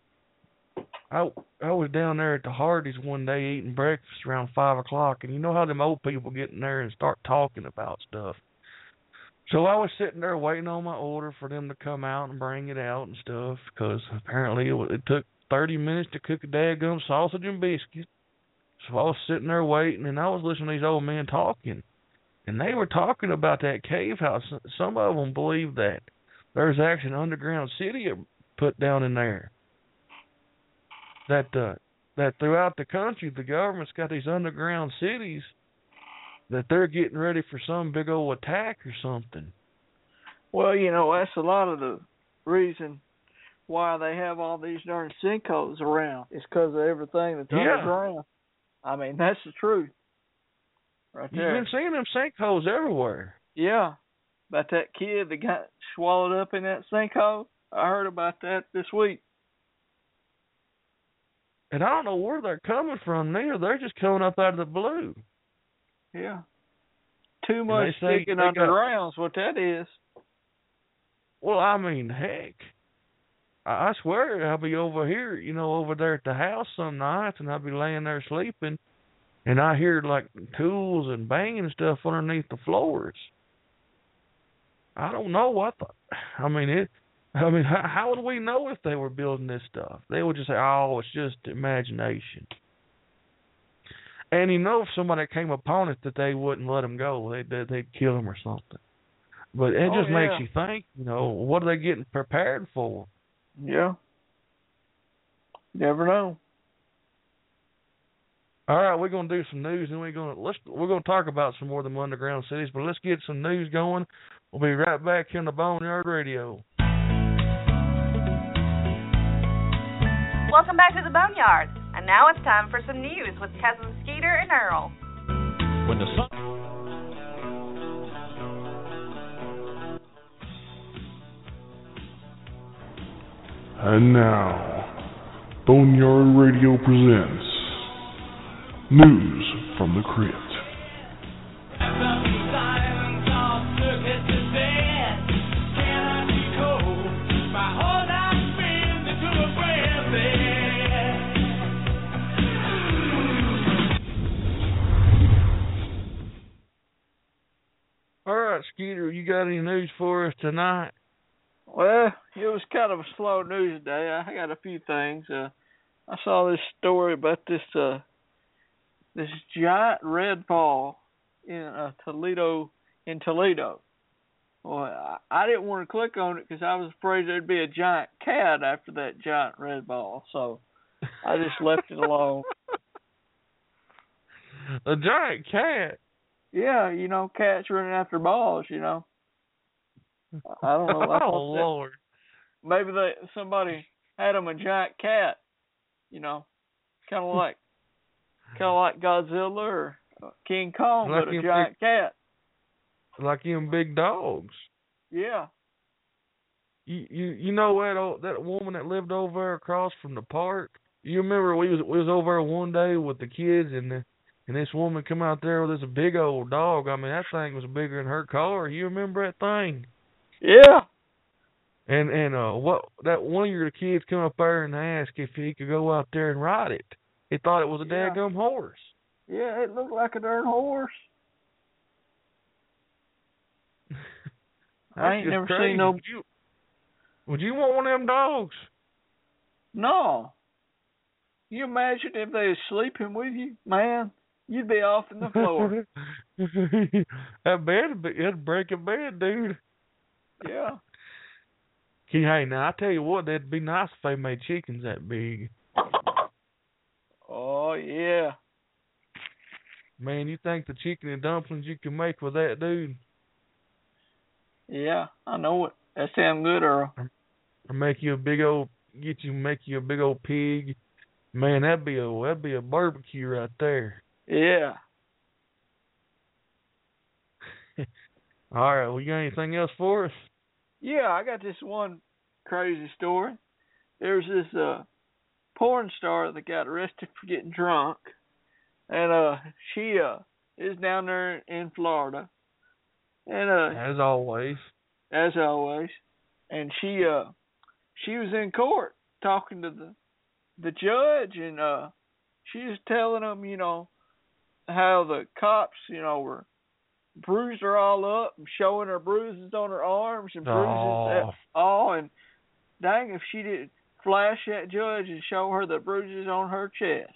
I was down there at the Hardee's one day eating breakfast around 5 o'clock, and you know how them old people get in there and start talking about stuff. So I was sitting there waiting on my order for them to come out and bring it out and stuff, because apparently it took 30 minutes to cook a daggum sausage and biscuit. So I was sitting there waiting, and I was listening to these old men talking. And they were talking about that cave house. Some of them believe that there's actually an underground city put down in there. That throughout the country, the government's got these underground cities that they're getting ready for some big old attack or something. Well, you know, that's a lot of the reason why they have all these darn sinkholes around. It's because of everything that's underground. I mean, that's the truth. Right there. You've been seeing them sinkholes everywhere. Yeah. About that kid that got swallowed up in that sinkhole. I heard about that this week. And I don't know where they're coming from neither. They're just coming up out of the blue. Yeah. Too much sticking underground is what that is. Well, I mean, heck. I swear I'll be over here, you know, over there at the house some nights, and I'll be laying there sleeping, and I hear, like, tools and banging stuff underneath the floors. I don't know. How would we know if they were building this stuff? They would just say, oh, it's just imagination. And you know, if somebody came upon it, that they wouldn't let them go. They'd kill them or something. But it just makes you think, you know, what are they getting prepared for? Yeah. Never know. All right, we're going to do some news, and we're going to talk about some more of them underground cities. But let's get some news going. We'll be right back here on the Boneyard Radio. Welcome back to the Boneyard. And now it's time for some news with Cousin Skeeter and Earl. When the sun... And now, Boneyard Radio presents News from the Crypt. Silence, I'll look at the bed. Can I be cold? My whole life. right, Skeeter. You got any news for us tonight? Well, it was kind of a slow news day. I got a few things. I saw this story about this giant red ball in Toledo. Well, I didn't want to click on it because I was afraid there'd be a giant cat after that giant red ball, so I just left it alone. A giant cat? Yeah, cats running after balls, I don't know. Oh, Lord. Maybe somebody had them a giant cat, kind of like Godzilla or King Kong, like but a giant cat. Like them big dogs. Yeah. You know that woman that lived over there across from the park? You remember we was over there one day with the kids and this woman come out there with this big old dog. I mean, that thing was bigger than her car. You remember that thing? Yeah. And what that one of your kids come up there and asked if he could go out there and ride it. He thought it was a daggum horse. Yeah, it looked like a darn horse. I ain't never seen no. Would you want one of them dogs? No. You imagine if they was sleeping with you, man? You'd be off in the floor. That bed, it'd break a bed, dude. Yeah. Hey, now I tell you what, that'd be nice if they made chickens that big. Oh yeah. Man, you think the chicken and dumplings you can make with that, dude? Yeah, I know it. That sounds good, Earl. Or make you a big old pig. Man, that'd be a barbecue right there. Yeah. All right, well, you got anything else for us? Yeah, I got this one crazy story. There's this porn star that got arrested for getting drunk, and she is down there in Florida, and as always, and she was in court talking to the judge, and she was telling him, how the cops, were bruised her all up and showing her bruises on her arms and bruises all, and dang if she didn't flash that judge and show her the bruises on her chest.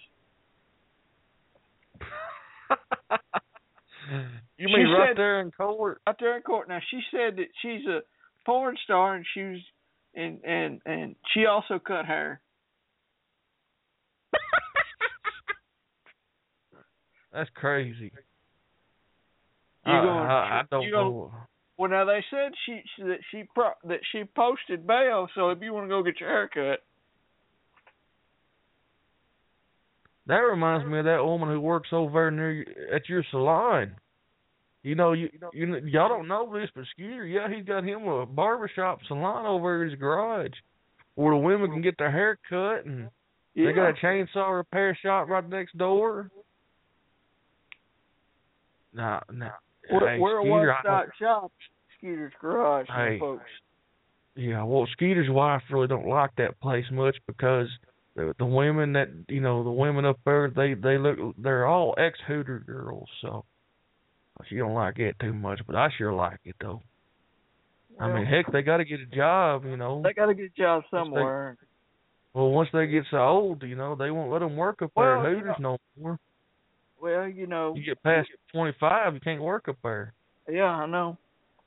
You mean right there in court? Right there in court. Now she said that she's a porn star and she was and she also cut hair. That's crazy. I don't know. Well, now they said she posted bail, so if you want to go get your hair cut. That reminds me of that woman who works over near at your salon. Y'all don't know this, but Skeeter, he's got him a barbershop salon over in his garage where the women can get their hair cut, and they got a chainsaw repair shop right next door. No. We're a one-stop shop, Skeeter's Garage, folks. Yeah, well, Skeeter's wife really don't like that place much because the women that the women up there they're all ex-Hooter girls, so she don't like it too much. But I sure like it though. Well, I mean, heck, they got to get a job, They got to get a job somewhere. Once they get so old, they won't let them work up there at Hooters no more. Well, you get past 25, you can't work up there. Yeah, I know.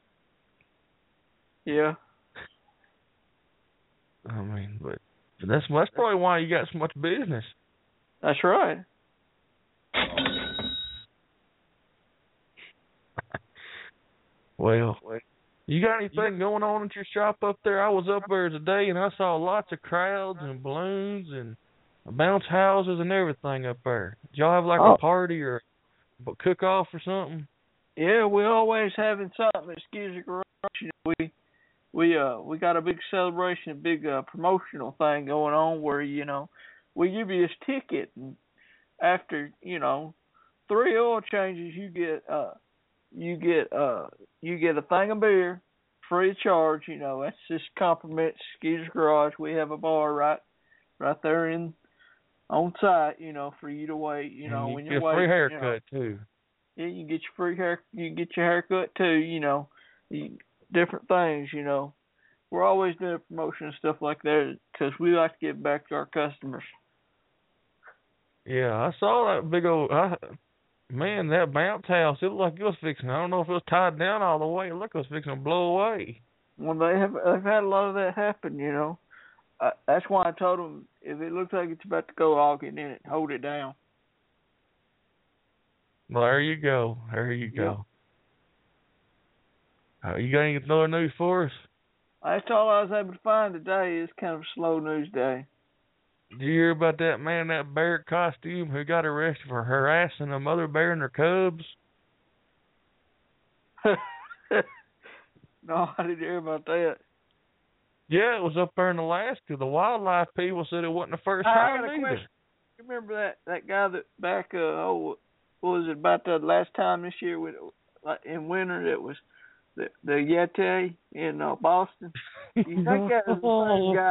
Yeah. I mean, but that's probably why you got so much business. That's right. Well, you got anything going on at your shop up there? I was up there today and I saw lots of crowds and balloons and bounce houses and everything up there. Did y'all have like a party or a cook-off or something? Yeah, we're always having something at Skeeter's Garage. We got a big celebration, a big promotional thing going on where we give you this ticket, and after 3 oil changes, you get a thing of beer free of charge. That's just compliments Skeeter's Garage. We have a bar right there on site, for you to wait, and when you you're get waiting. Free haircut too. Yeah, you get your free hair. You get your haircut too. You know, different things. You know, we're always doing promotion and stuff like that because we like to give back to our customers. Yeah, I saw that big old. Man, that bounce house, it looked like it was fixing. I don't know if it was tied down all the way. It looked like it was fixing to blow away. Well, they've had a lot of that happen, you know. That's why I told them, if it looks like it's about to go, I'll get in it. Hold it down. Well, there you go. There you go. You got any other news for us? That's all I was able to find today. It's kind of a slow news day. Did you hear about that man in that bear costume who got arrested for harassing a mother bear and her cubs? No, I didn't hear about that. Yeah, it was up there in Alaska. The wildlife people said it wasn't the first time either. Question. You remember that guy that back, what was it, about the last time this year in winter that was the Yeti in Boston? You think that was the same guy?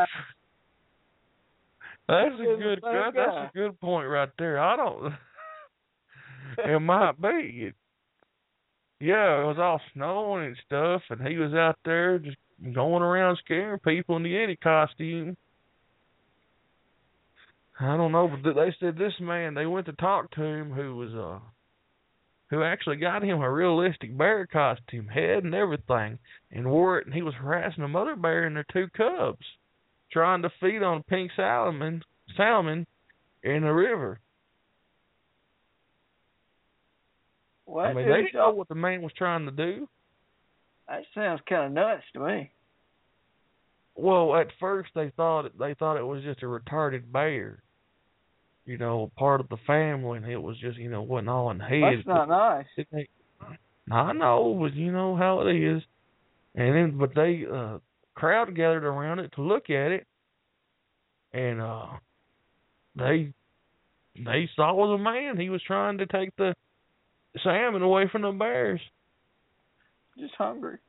That's a good point right there. I don't. It might be. Yeah, it was all snowing and stuff, and he was out there just going around scaring people in the Yeti costume. I don't know, but they said this man. They went to talk to him, who actually got him a realistic bear costume, head and everything, and wore it. And he was harassing a mother bear and their two cubs, trying to feed on pink salmon in the river. What? I mean, they didn't know what the man was trying to do. That sounds kind of nuts to me. Well, at first they thought it was just a retarded bear, you know, part of the family, and it was just, you know, wasn't all in head. That's not nice. I know, but you know how it is. And then, but they crowd gathered around it to look at it, and they saw it was a man. He was trying to take the salmon away from the bears. Just hungry.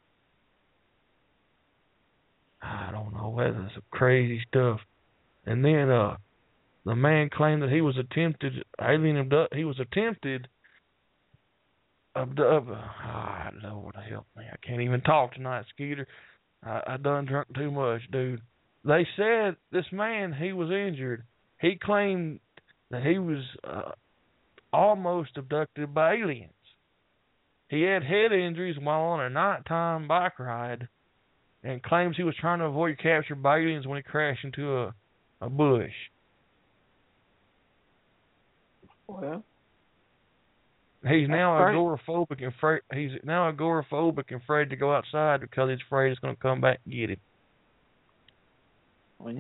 I don't know. That is some crazy stuff. And then the man claimed that he was attempted alien abduct. He was attempted abduct. Lord help me! I can't even talk tonight, Skeeter. I done drunk too much, dude. They said this man, he was injured. He claimed that he was almost abducted by aliens. He had head injuries while on a nighttime bike ride, and claims he was trying to avoid capture by aliens when he crashed into a bush. Well, he's now agoraphobic and afraid. He's now agoraphobic and afraid to go outside because he's afraid it's going to come back and get him. Well,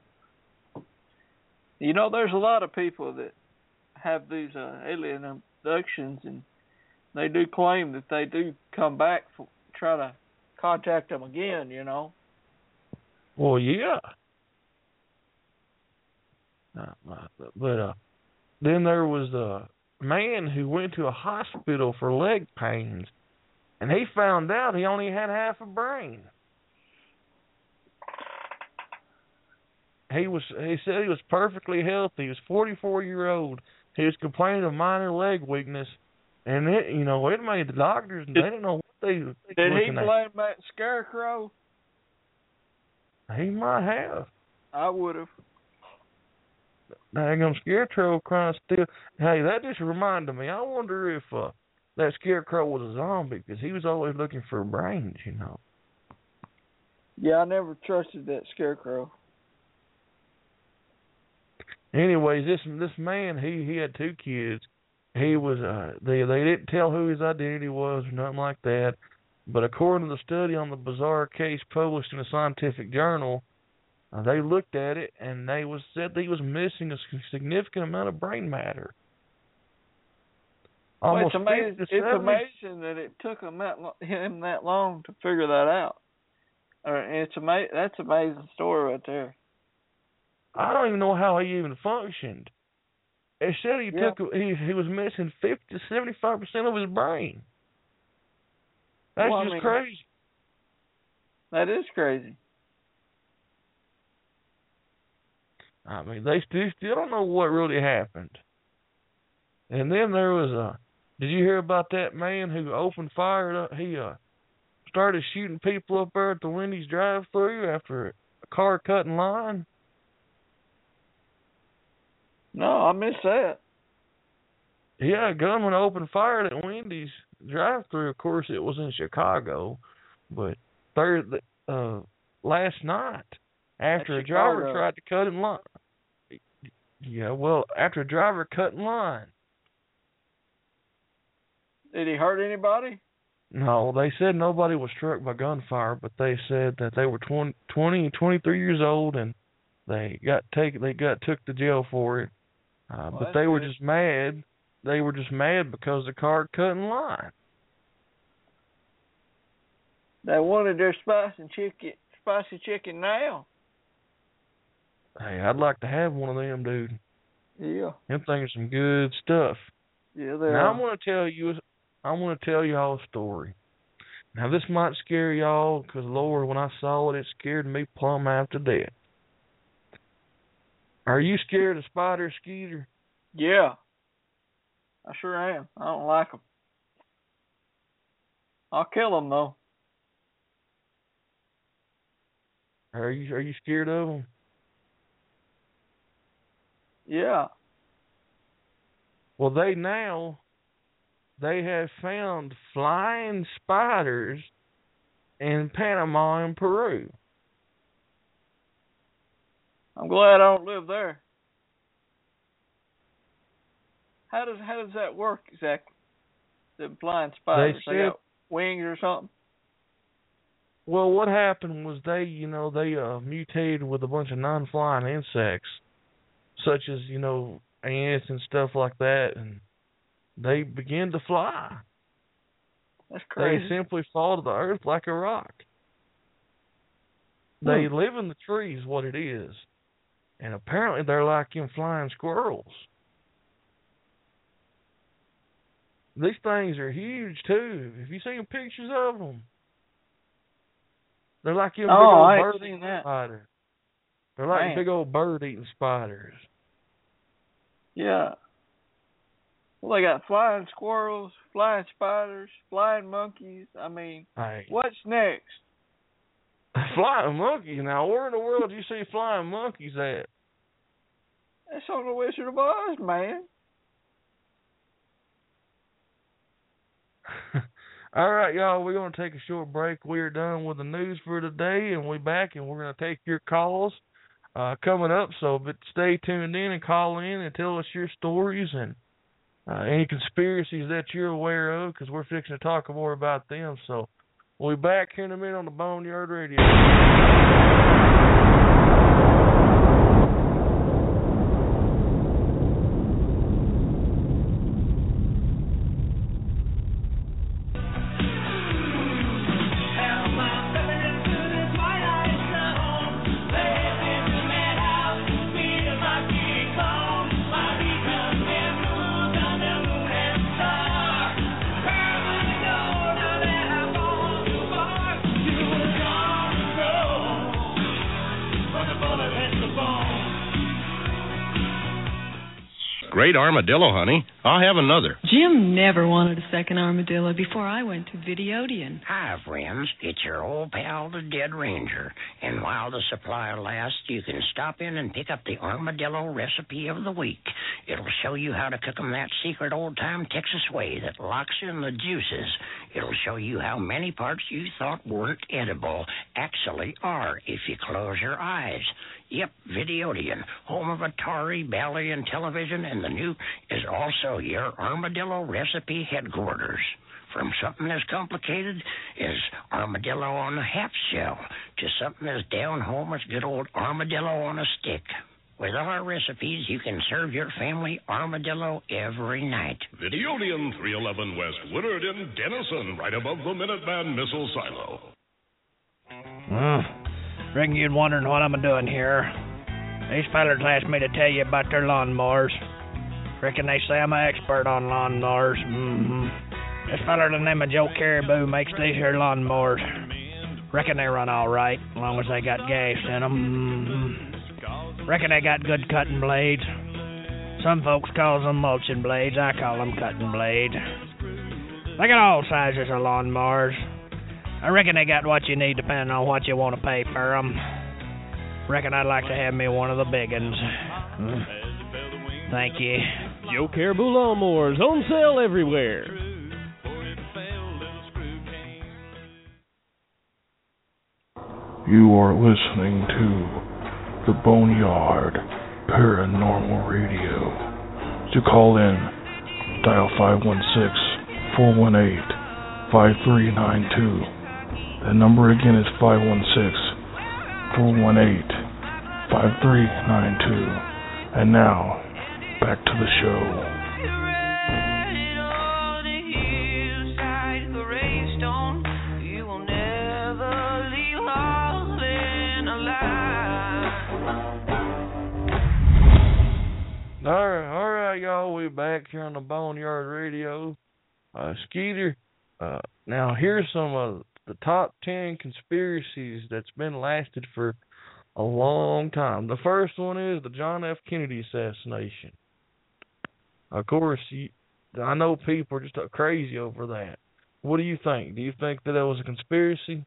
you know, there's a lot of people that have these alien abductions, and they do claim that they do come back try to contact them again, you know. Well, yeah. But then there was a man who went to a hospital for leg pains, and he found out he only had half a brain. He said he was perfectly healthy. He was 44-year-old. He was complaining of minor leg weakness, and it made the doctors, and they didn't know what they were Did he looking at. blame that scarecrow? He might have. I would have. Dang, scarecrow crying still. Hey, that just reminded me. I wonder if that scarecrow was a zombie, because he was always looking for brains, you know. Yeah, I never trusted that scarecrow. Anyways, this man, he had two kids. He was they didn't tell who his identity was or nothing like that. But according to the study on the bizarre case published in a scientific journal, they looked at it and said that he was missing a significant amount of brain matter. Well, it's amazing that it took him that long to figure that out. That's an amazing story right there. I don't even know how he even functioned. It said he was missing 50 to 75% of his brain. That's crazy. That is crazy. I mean, they still don't know what really happened. And then there was Did you hear about that man who opened fire? He started shooting people up there at the Wendy's drive-thru after a car cut in line? No, I missed that. Yeah, a gunman opened fire at Wendy's drive-thru. Of course, it was in Chicago, but last night, after a driver tried to cut in line. Yeah, well, after a driver cut in line. Did he hurt anybody? No, they said nobody was struck by gunfire, but they said that they were 20 and 23 years old, and they got took to jail for it. But they were just mad. They were just mad because the car cut in line. They wanted their spicy chicken now. Hey, I'd like to have one of them, dude. Yeah. Them things are some good stuff. Yeah, they now are. I'm going to tell y'all a story. Now this might scare y'all, because Lord, when I saw it, it scared me plumb out to death. Are you scared of spiders, Skeeter? Yeah. I sure am. I don't like them. I'll kill them though. Are you scared of them? Yeah. Well, they have found flying spiders in Panama and Peru. I'm glad I don't live there. How does that work exactly? The flying spiders, they got wings or something? Well, what happened was they mutated with a bunch of non-flying insects, such as, ants and stuff like that, and they begin to fly. That's crazy. They simply fall to the earth like a rock. They live in the trees, what it is. And apparently they're like them flying squirrels. These things are huge, too. Have you seen pictures of them? They're like them big old bird-eating spiders. They're like big old bird-eating spiders. Yeah. Well, they got flying squirrels, flying spiders, flying monkeys. I mean, what's next? Flying monkeys? Now, where in the world do you see flying monkeys at? That's on the Wizard of Oz, man. All right, y'all, we're going to take a short break. We're done with the news for today, and we're back, and we're going to take your calls coming up. But stay tuned in and call in and tell us your stories and any conspiracies that you're aware of, because we're fixing to talk more about them. So we'll be back here in a minute on the Boneyard Radio. Great armadillo, honey. I'll have another. Jim never wanted a second armadillo before I went to Videodian. Hi, friends. It's your old pal, the Dead Ranger. And while the supply lasts, you can stop in and pick up the armadillo recipe of the week. It'll show you how to cook them that secret old-time Texas way that locks in the juices. It'll show you how many parts you thought weren't edible actually are if you close your eyes. Yep, Videodian, home of Atari, Bally, and television, and the new is also your armadillo recipe headquarters. From something as complicated as armadillo on a half shell to something as down home as good old armadillo on a stick. With our recipes, you can serve your family armadillo every night. Videodian, 311 West Woodard in Denison, right above the Minuteman missile silo. Reckon you're wondering what I'm doing here. These fellers asked me to tell you about their lawnmowers. Reckon they say I'm an expert on lawnmowers. This feller the name of Joe Caribou makes these here lawnmowers. Reckon they run all right, as long as they got gas in them. Reckon they got good cutting blades. Some folks call them mulching blades. I call them cutting blades. They got all sizes of lawnmowers. I reckon they got what you need depending on what you want to pay for them. Reckon I'd like to have me one of the big ones. Thank you. Joe Caribou Lawnmowers on sale everywhere. You are listening to the Boneyard Paranormal Radio. To call in, dial 516-418-5392. The number again is 516-418-5392. And now, back to the show. All right, y'all. We're back here on the Boneyard Radio. Skeeter, now here's some of the top 10 conspiracies that's been lasted for a long time. The first one is the John F. Kennedy assassination. Of course, I know people are just crazy over that. What do you think? Do you think that was a conspiracy?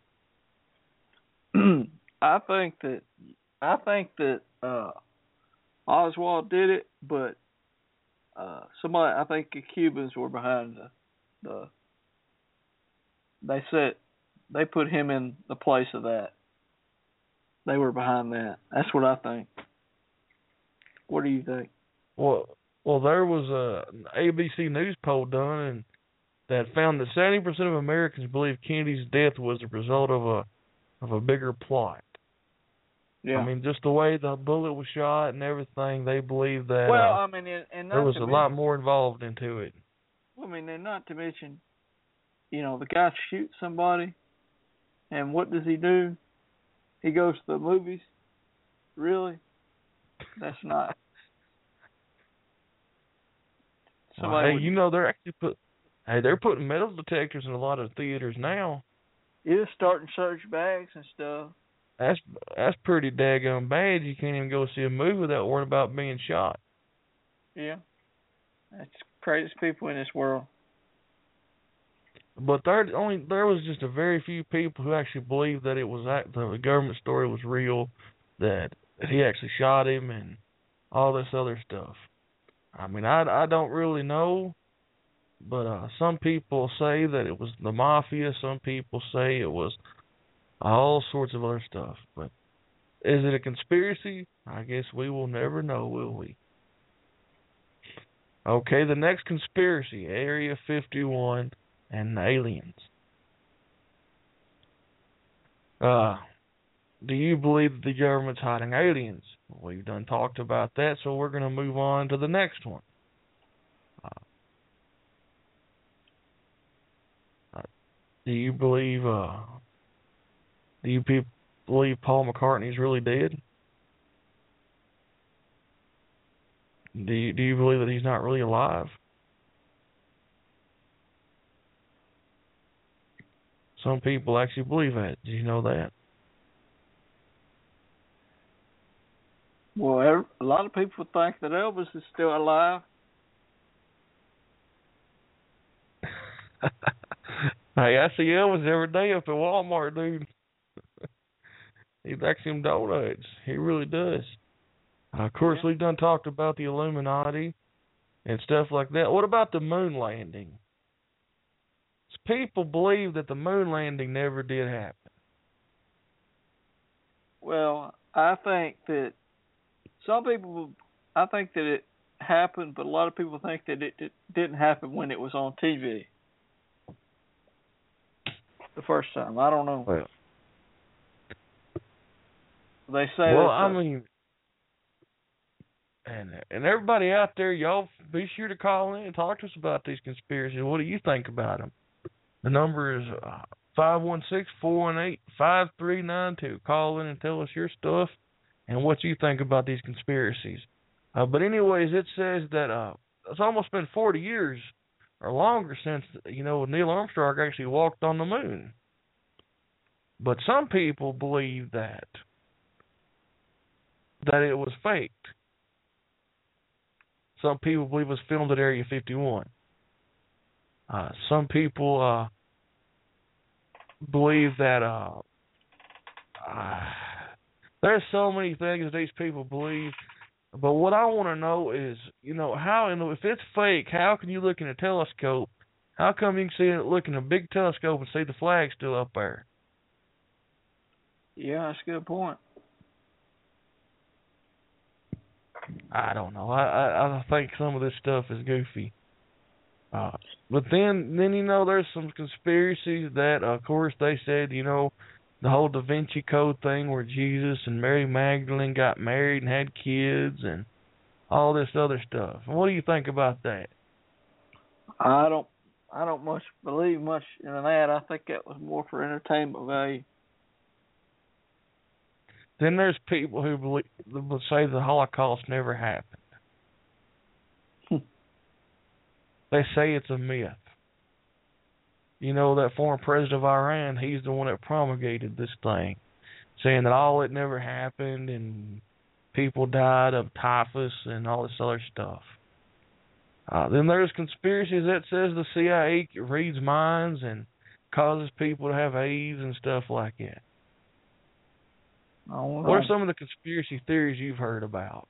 I think that Oswald did it, but I think the Cubans were behind they put him in the place of that. They were behind that. That's what I think. What do you think? Well, there was an ABC News poll done and that found that 70% of Americans believe Kennedy's death was a result of a bigger plot. Yeah. I mean, just the way the bullet was shot and everything, they believe that there was a lot more involved into it. I mean, and not to mention, the guy shoots somebody, and what does he do? He goes to the movies. Really? That's not. They're actually they're putting metal detectors in a lot of theaters now. Yeah, starting search bags and stuff. That's pretty daggone bad. You can't even go see a movie without worrying about being shot. Yeah. That's the craziest people in this world. But there was just a very few people who actually believed that it was the government story was real, that he actually shot him and all this other stuff. I mean, I don't really know, but some people say that it was the mafia. Some people say it was all sorts of other stuff. But is it a conspiracy? I guess we will never know, will we? Okay, the next conspiracy, Area 51 and the aliens. Do you believe that the government's hiding aliens? We've done talked about that, so we're going to move on to the next one. Do you believe believe Paul McCartney's really dead? Do you believe that he's not really alive? Some people actually believe that. Did you know that? Well, a lot of people think that Elvis is still alive. Hey, I see Elvis every day up at Walmart, dude. He backs him donuts. He really does. Of course, we've done talked about the Illuminati and stuff like that. What about the moon landing? People believe that the moon landing never did happen. Well, I think that it happened, but a lot of people think that it didn't happen when it was on TV. The first time. I don't know. Well, they say and everybody out there, y'all be sure to call in and talk to us about these conspiracies. What do you think about them? The number is 516-418-5392. Call in and tell us your stuff and what you think about these conspiracies. But anyways, it says that it's almost been 40 years or longer since, Neil Armstrong actually walked on the moon. But some people believe that it was faked. Some people believe it was filmed at Area 51. Some people believe that there's so many things these people believe. But what I want to know is, how if it's fake, how can you look in a telescope? How come you can look in a big telescope and see the flag still up there? Yeah, that's a good point. I don't know. I think some of this stuff is goofy. But then there's some conspiracies that, of course, they said, the whole Da Vinci Code thing where Jesus and Mary Magdalene got married and had kids and all this other stuff. What do you think about that? I don't much believe much in that. I think that was more for entertainment value. Then there's people who will say the Holocaust never happened. They say it's a myth. That former president of Iran, he's the one that promulgated this thing, saying that it never happened and people died of typhus and all this other stuff. Then there's conspiracies that says the CIA reads minds and causes people to have AIDS and stuff like that. What are some of the conspiracy theories you've heard about?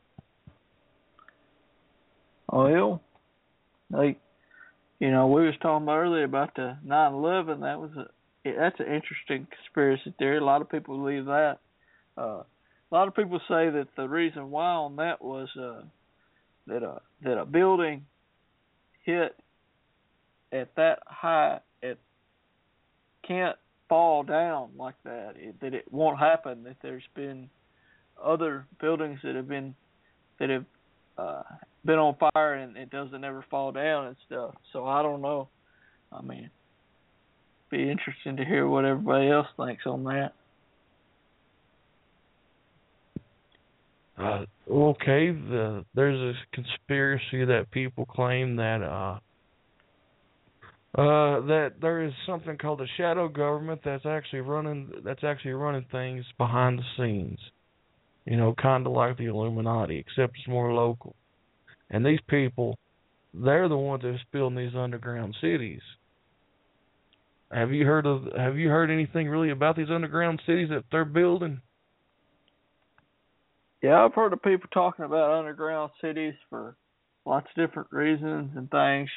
Well, we was talking about earlier about the 9/11. That's an interesting conspiracy theory. A lot of people believe that. A lot of people say that the reason why on that was that a building hit at that height, it can't fall down like that. That it won't happen. That there's been other buildings that have been on fire and it doesn't ever fall down and stuff. So I don't know. I mean, it'd be interesting to hear what everybody else thinks on that. Okay, there's a conspiracy that people claim that that there is something called the shadow government that's actually running things behind the scenes. Kind of like the Illuminati, except it's more local. And these people, they're the ones that are building these underground cities. Have you heard anything really about these underground cities that they're building? Yeah, I've heard of people talking about underground cities for lots of different reasons and things,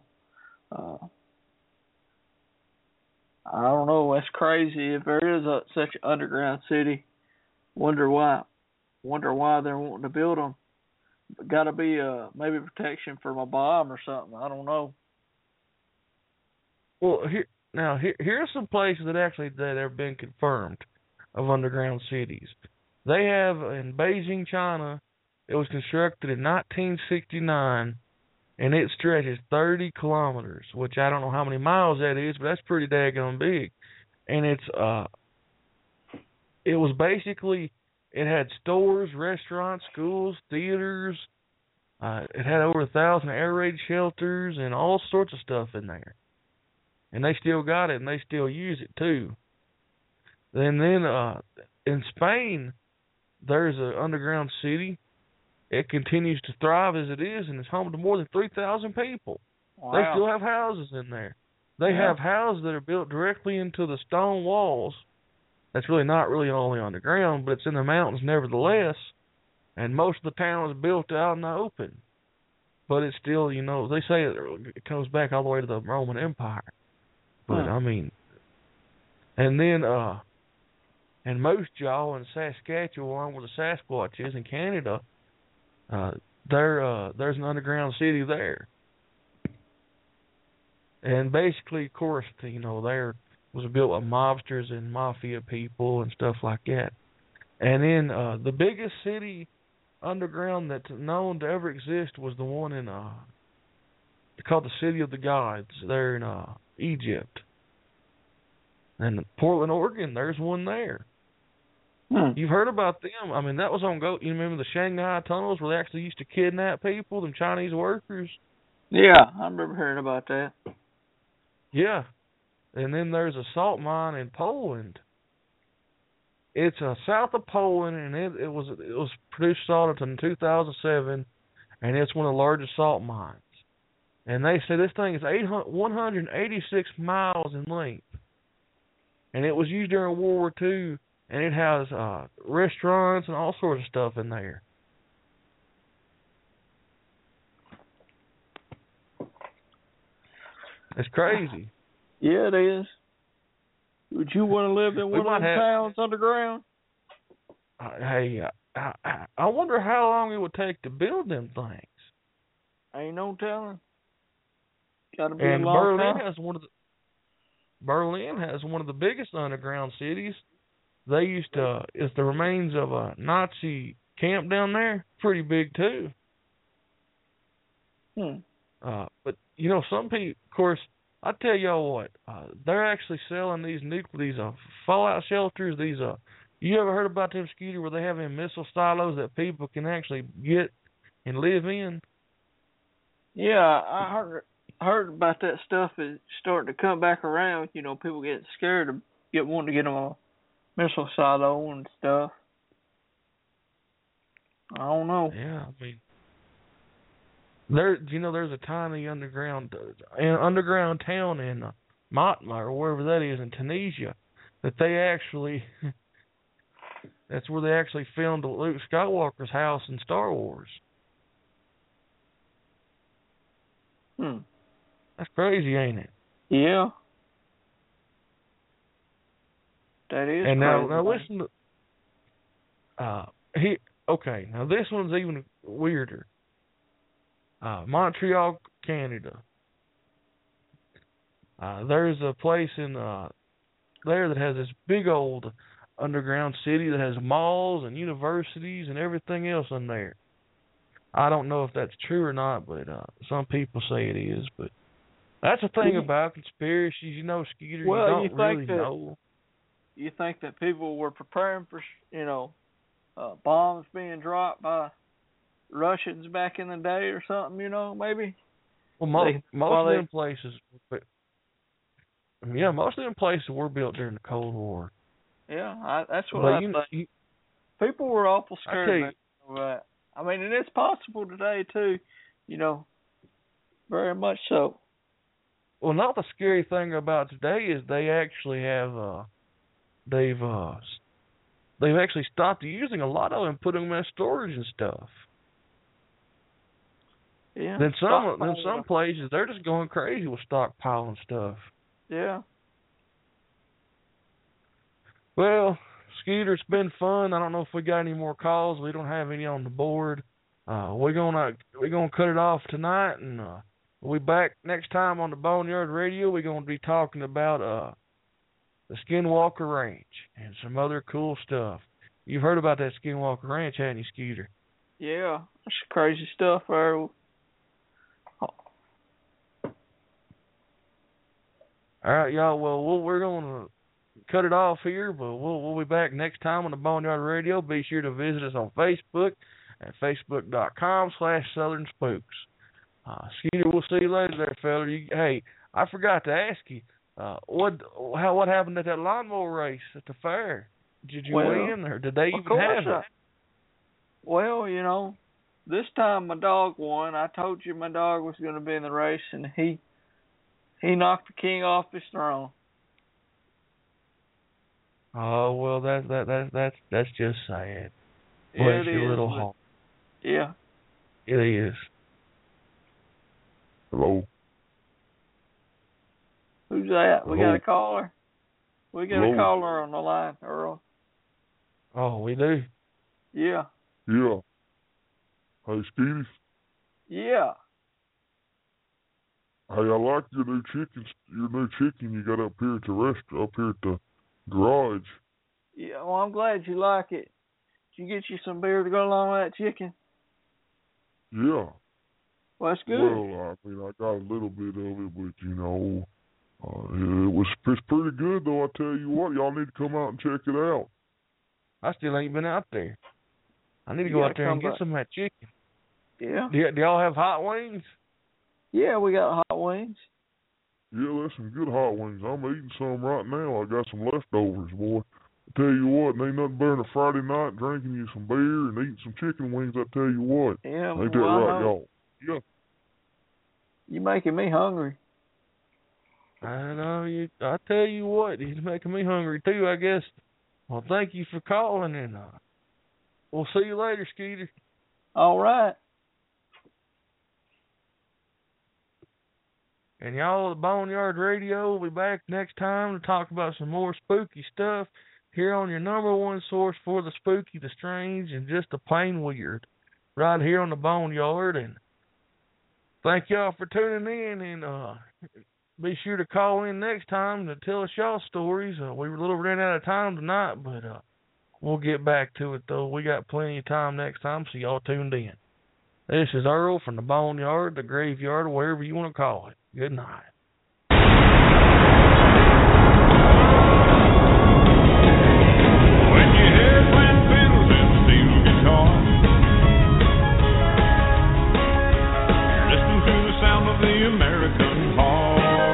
I don't know, that's crazy. If there is such an underground city, wonder why they're wanting to build them. Got to be maybe protection from a bomb or something. I don't know. Well, here's some places that have been confirmed of underground cities. They have in Beijing, China. It was constructed in 1969, and it stretches 30 kilometers, which I don't know how many miles that is, but that's pretty daggone big. And it was basically. It had stores, restaurants, schools, theaters. It had over 1,000 air raid shelters and all sorts of stuff in there. And they still got it, and they still use it too. And then in Spain, there's an underground city. It continues to thrive as it is, and it's home to more than 3,000 people. Wow. They still have houses in there. They have houses that are built directly into the stone walls. That's not really only underground, but it's in the mountains nevertheless. And most of the town is built out in the open. But it's still, they say it comes back all the way to the Roman Empire. But, I mean, and then in Moose Jaw in Saskatchewan, where the Sasquatch is in Canada, there's an underground city there. And basically, of course, there was built by mobsters and mafia people and stuff like that. And then the biggest city underground that's known to ever exist was the one in called the City of the Gods there in Egypt. And Portland, Oregon, there's one there. You've heard about them. I mean, that was on you remember the Shanghai tunnels where they actually used to kidnap people, them Chinese workers? Yeah, I remember hearing about that. Yeah. And then there's a salt mine in Poland. It's south of Poland, and it was produced salt in 2007, and it's one of the largest salt mines. And they say this thing is 186 miles in length. And it was used during World War II, and it has restaurants and all sorts of stuff in there. It's crazy. Yeah, it is. Would you want to live in one of them towns underground? Hey, I wonder how long it would take to build them things. Ain't no telling. Gotta be and a long Berlin time. Berlin has one of the biggest underground cities. They used to, it's the remains of a Nazi camp down there. Pretty big too. But you know, some people, of course, I tell y'all what, they're actually selling these fallout shelters. You ever heard about them, Skeeter, where they have in missile silos that people can actually get and live in? Yeah, I heard about that stuff. Is starting to come back around. You know, people getting scared to wanting to get them a missile silo and stuff. I don't know. Yeah, I mean, there's a tiny underground town in Matma or wherever that is in Tunisia that they actually that's where they actually filmed Luke Skywalker's house in Star Wars. That's crazy, ain't it? Yeah. That is and crazy. Now listen to now this one's even weirder. Montreal, Canada. There's a place in there that has this big old underground city that has malls and universities and everything else in there. I don't know if that's true or not, but some people say it is. But that's the thing about conspiracies, you know, Skeeter. Well, you don't really know. You think that people were preparing for, bombs being dropped by Russians back in the day or something, maybe? Well, most of them places, most of them places were built during the Cold War. Yeah, that's what I think. People were awful scared of that. I mean, and it's possible today too, very much so. Well, not the scary thing about today is they actually have they've actually stopped using a lot of them, putting them in storage and stuff. Yeah. Then some places they're just going crazy with stockpiling stuff. Yeah. Well, Skeeter, it's been fun. I don't know if we got any more calls. We don't have any on the board. We're gonna cut it off tonight, and we'll be back next time on the Boneyard Radio. We're gonna be talking about the Skinwalker Ranch and some other cool stuff. You've heard about that Skinwalker Ranch, haven't you, Skeeter? Yeah, that's crazy stuff there. All right, y'all. Well, we're gonna cut it off here, but we'll be back next time on the Boneyard Radio. Be sure to visit us on Facebook at facebook.com/Southern Spooks. Skeeter, we'll see you later there, fella. Hey, I forgot to ask you, what happened at that lawnmower race at the fair? Did you win, or did they even have it? Well, this time my dog won. I told you my dog was going to be in the race, and he knocked the king off his throne. Oh well, that's just sad. Yeah, Bless it your is, little heart. Yeah. It is. Hello. Who's that? We got a caller. We got Hello. a caller on the line, Earl. Oh, we do? Yeah. Yeah. Hey, Skeeter. Yeah. Hey, I like your new chicken you got up here at the garage. Yeah, well, I'm glad you like it. Did you get you some beer to go along with that chicken? Yeah. Well, that's good. Well, I mean, I got a little bit of it, but, it's pretty good, though. I tell you what, y'all need to come out and check it out. I still ain't been out there. I need to go out there and get some of that chicken. Yeah. Do y'all have hot wings? Yeah, we got hot wings. Yeah, that's some good hot wings. I'm eating some right now. I got some leftovers, boy. I tell you what, ain't nothing better than a Friday night drinking you some beer and eating some chicken wings. I tell you what. Yeah, ain't that right, y'all? Yeah. You making me hungry. I know you. I tell you what, he's making me hungry too, I guess. Well, thank you for calling, and we'll see you later, Skeeter. All right. And y'all at Boneyard Radio will be back next time to talk about some more spooky stuff here on your number one source for the spooky, the strange, and just the plain weird, right here on the Boneyard. And thank y'all for tuning in, and be sure to call in next time to tell us y'all stories. We were a little ran out of time tonight, but we'll get back to it, though. We got plenty of time next time, so y'all tuned in. This is Earl from the Boneyard, the Graveyard, or wherever you want to call it. Good night. When you hear Glenn fiddles and steel guitar, you're listening to the sound of the American heart.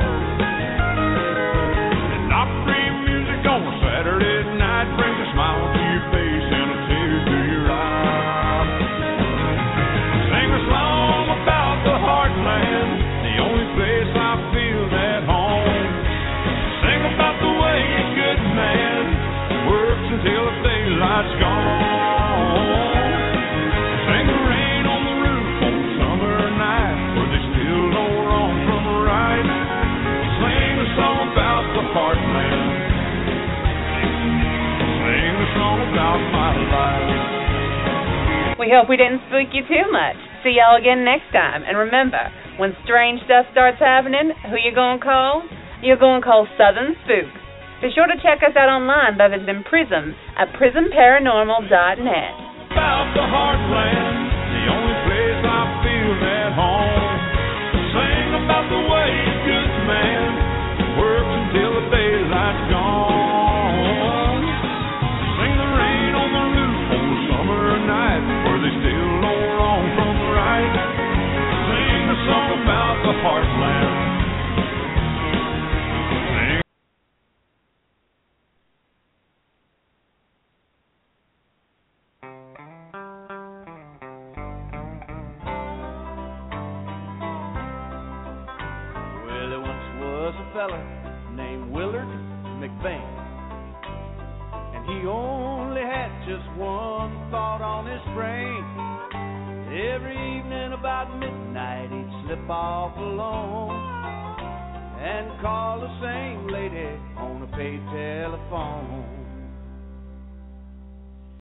And opera music on a Saturday night brings a smile to your face and a tear to your eye. Sing a song about the heartland, the only place I feel at home. Sing about the way a good man works until the daylight's gone. Sing the rain on the roof on a summer night where they still know wrong from right. Sing a song about the heartland. Sing a song about my life. We hope we didn't spook you too much. See y'all again next time. And remember, when strange stuff starts happening, who you gonna call? You're gonna call Southern Spooks. Be sure to check us out online by visiting Prism at prisomparanormal.net. About the heartland, the only place I feel at home. Sing about the way a good man works until the daylight's gone. Sing the rain on the roof on the summer night where they still know wrong from right. Sing a song about the heartland. Fella named Willard McBain, and he only had just one thought on his brain. Every evening about midnight he'd slip off alone and call the same lady on a paid telephone.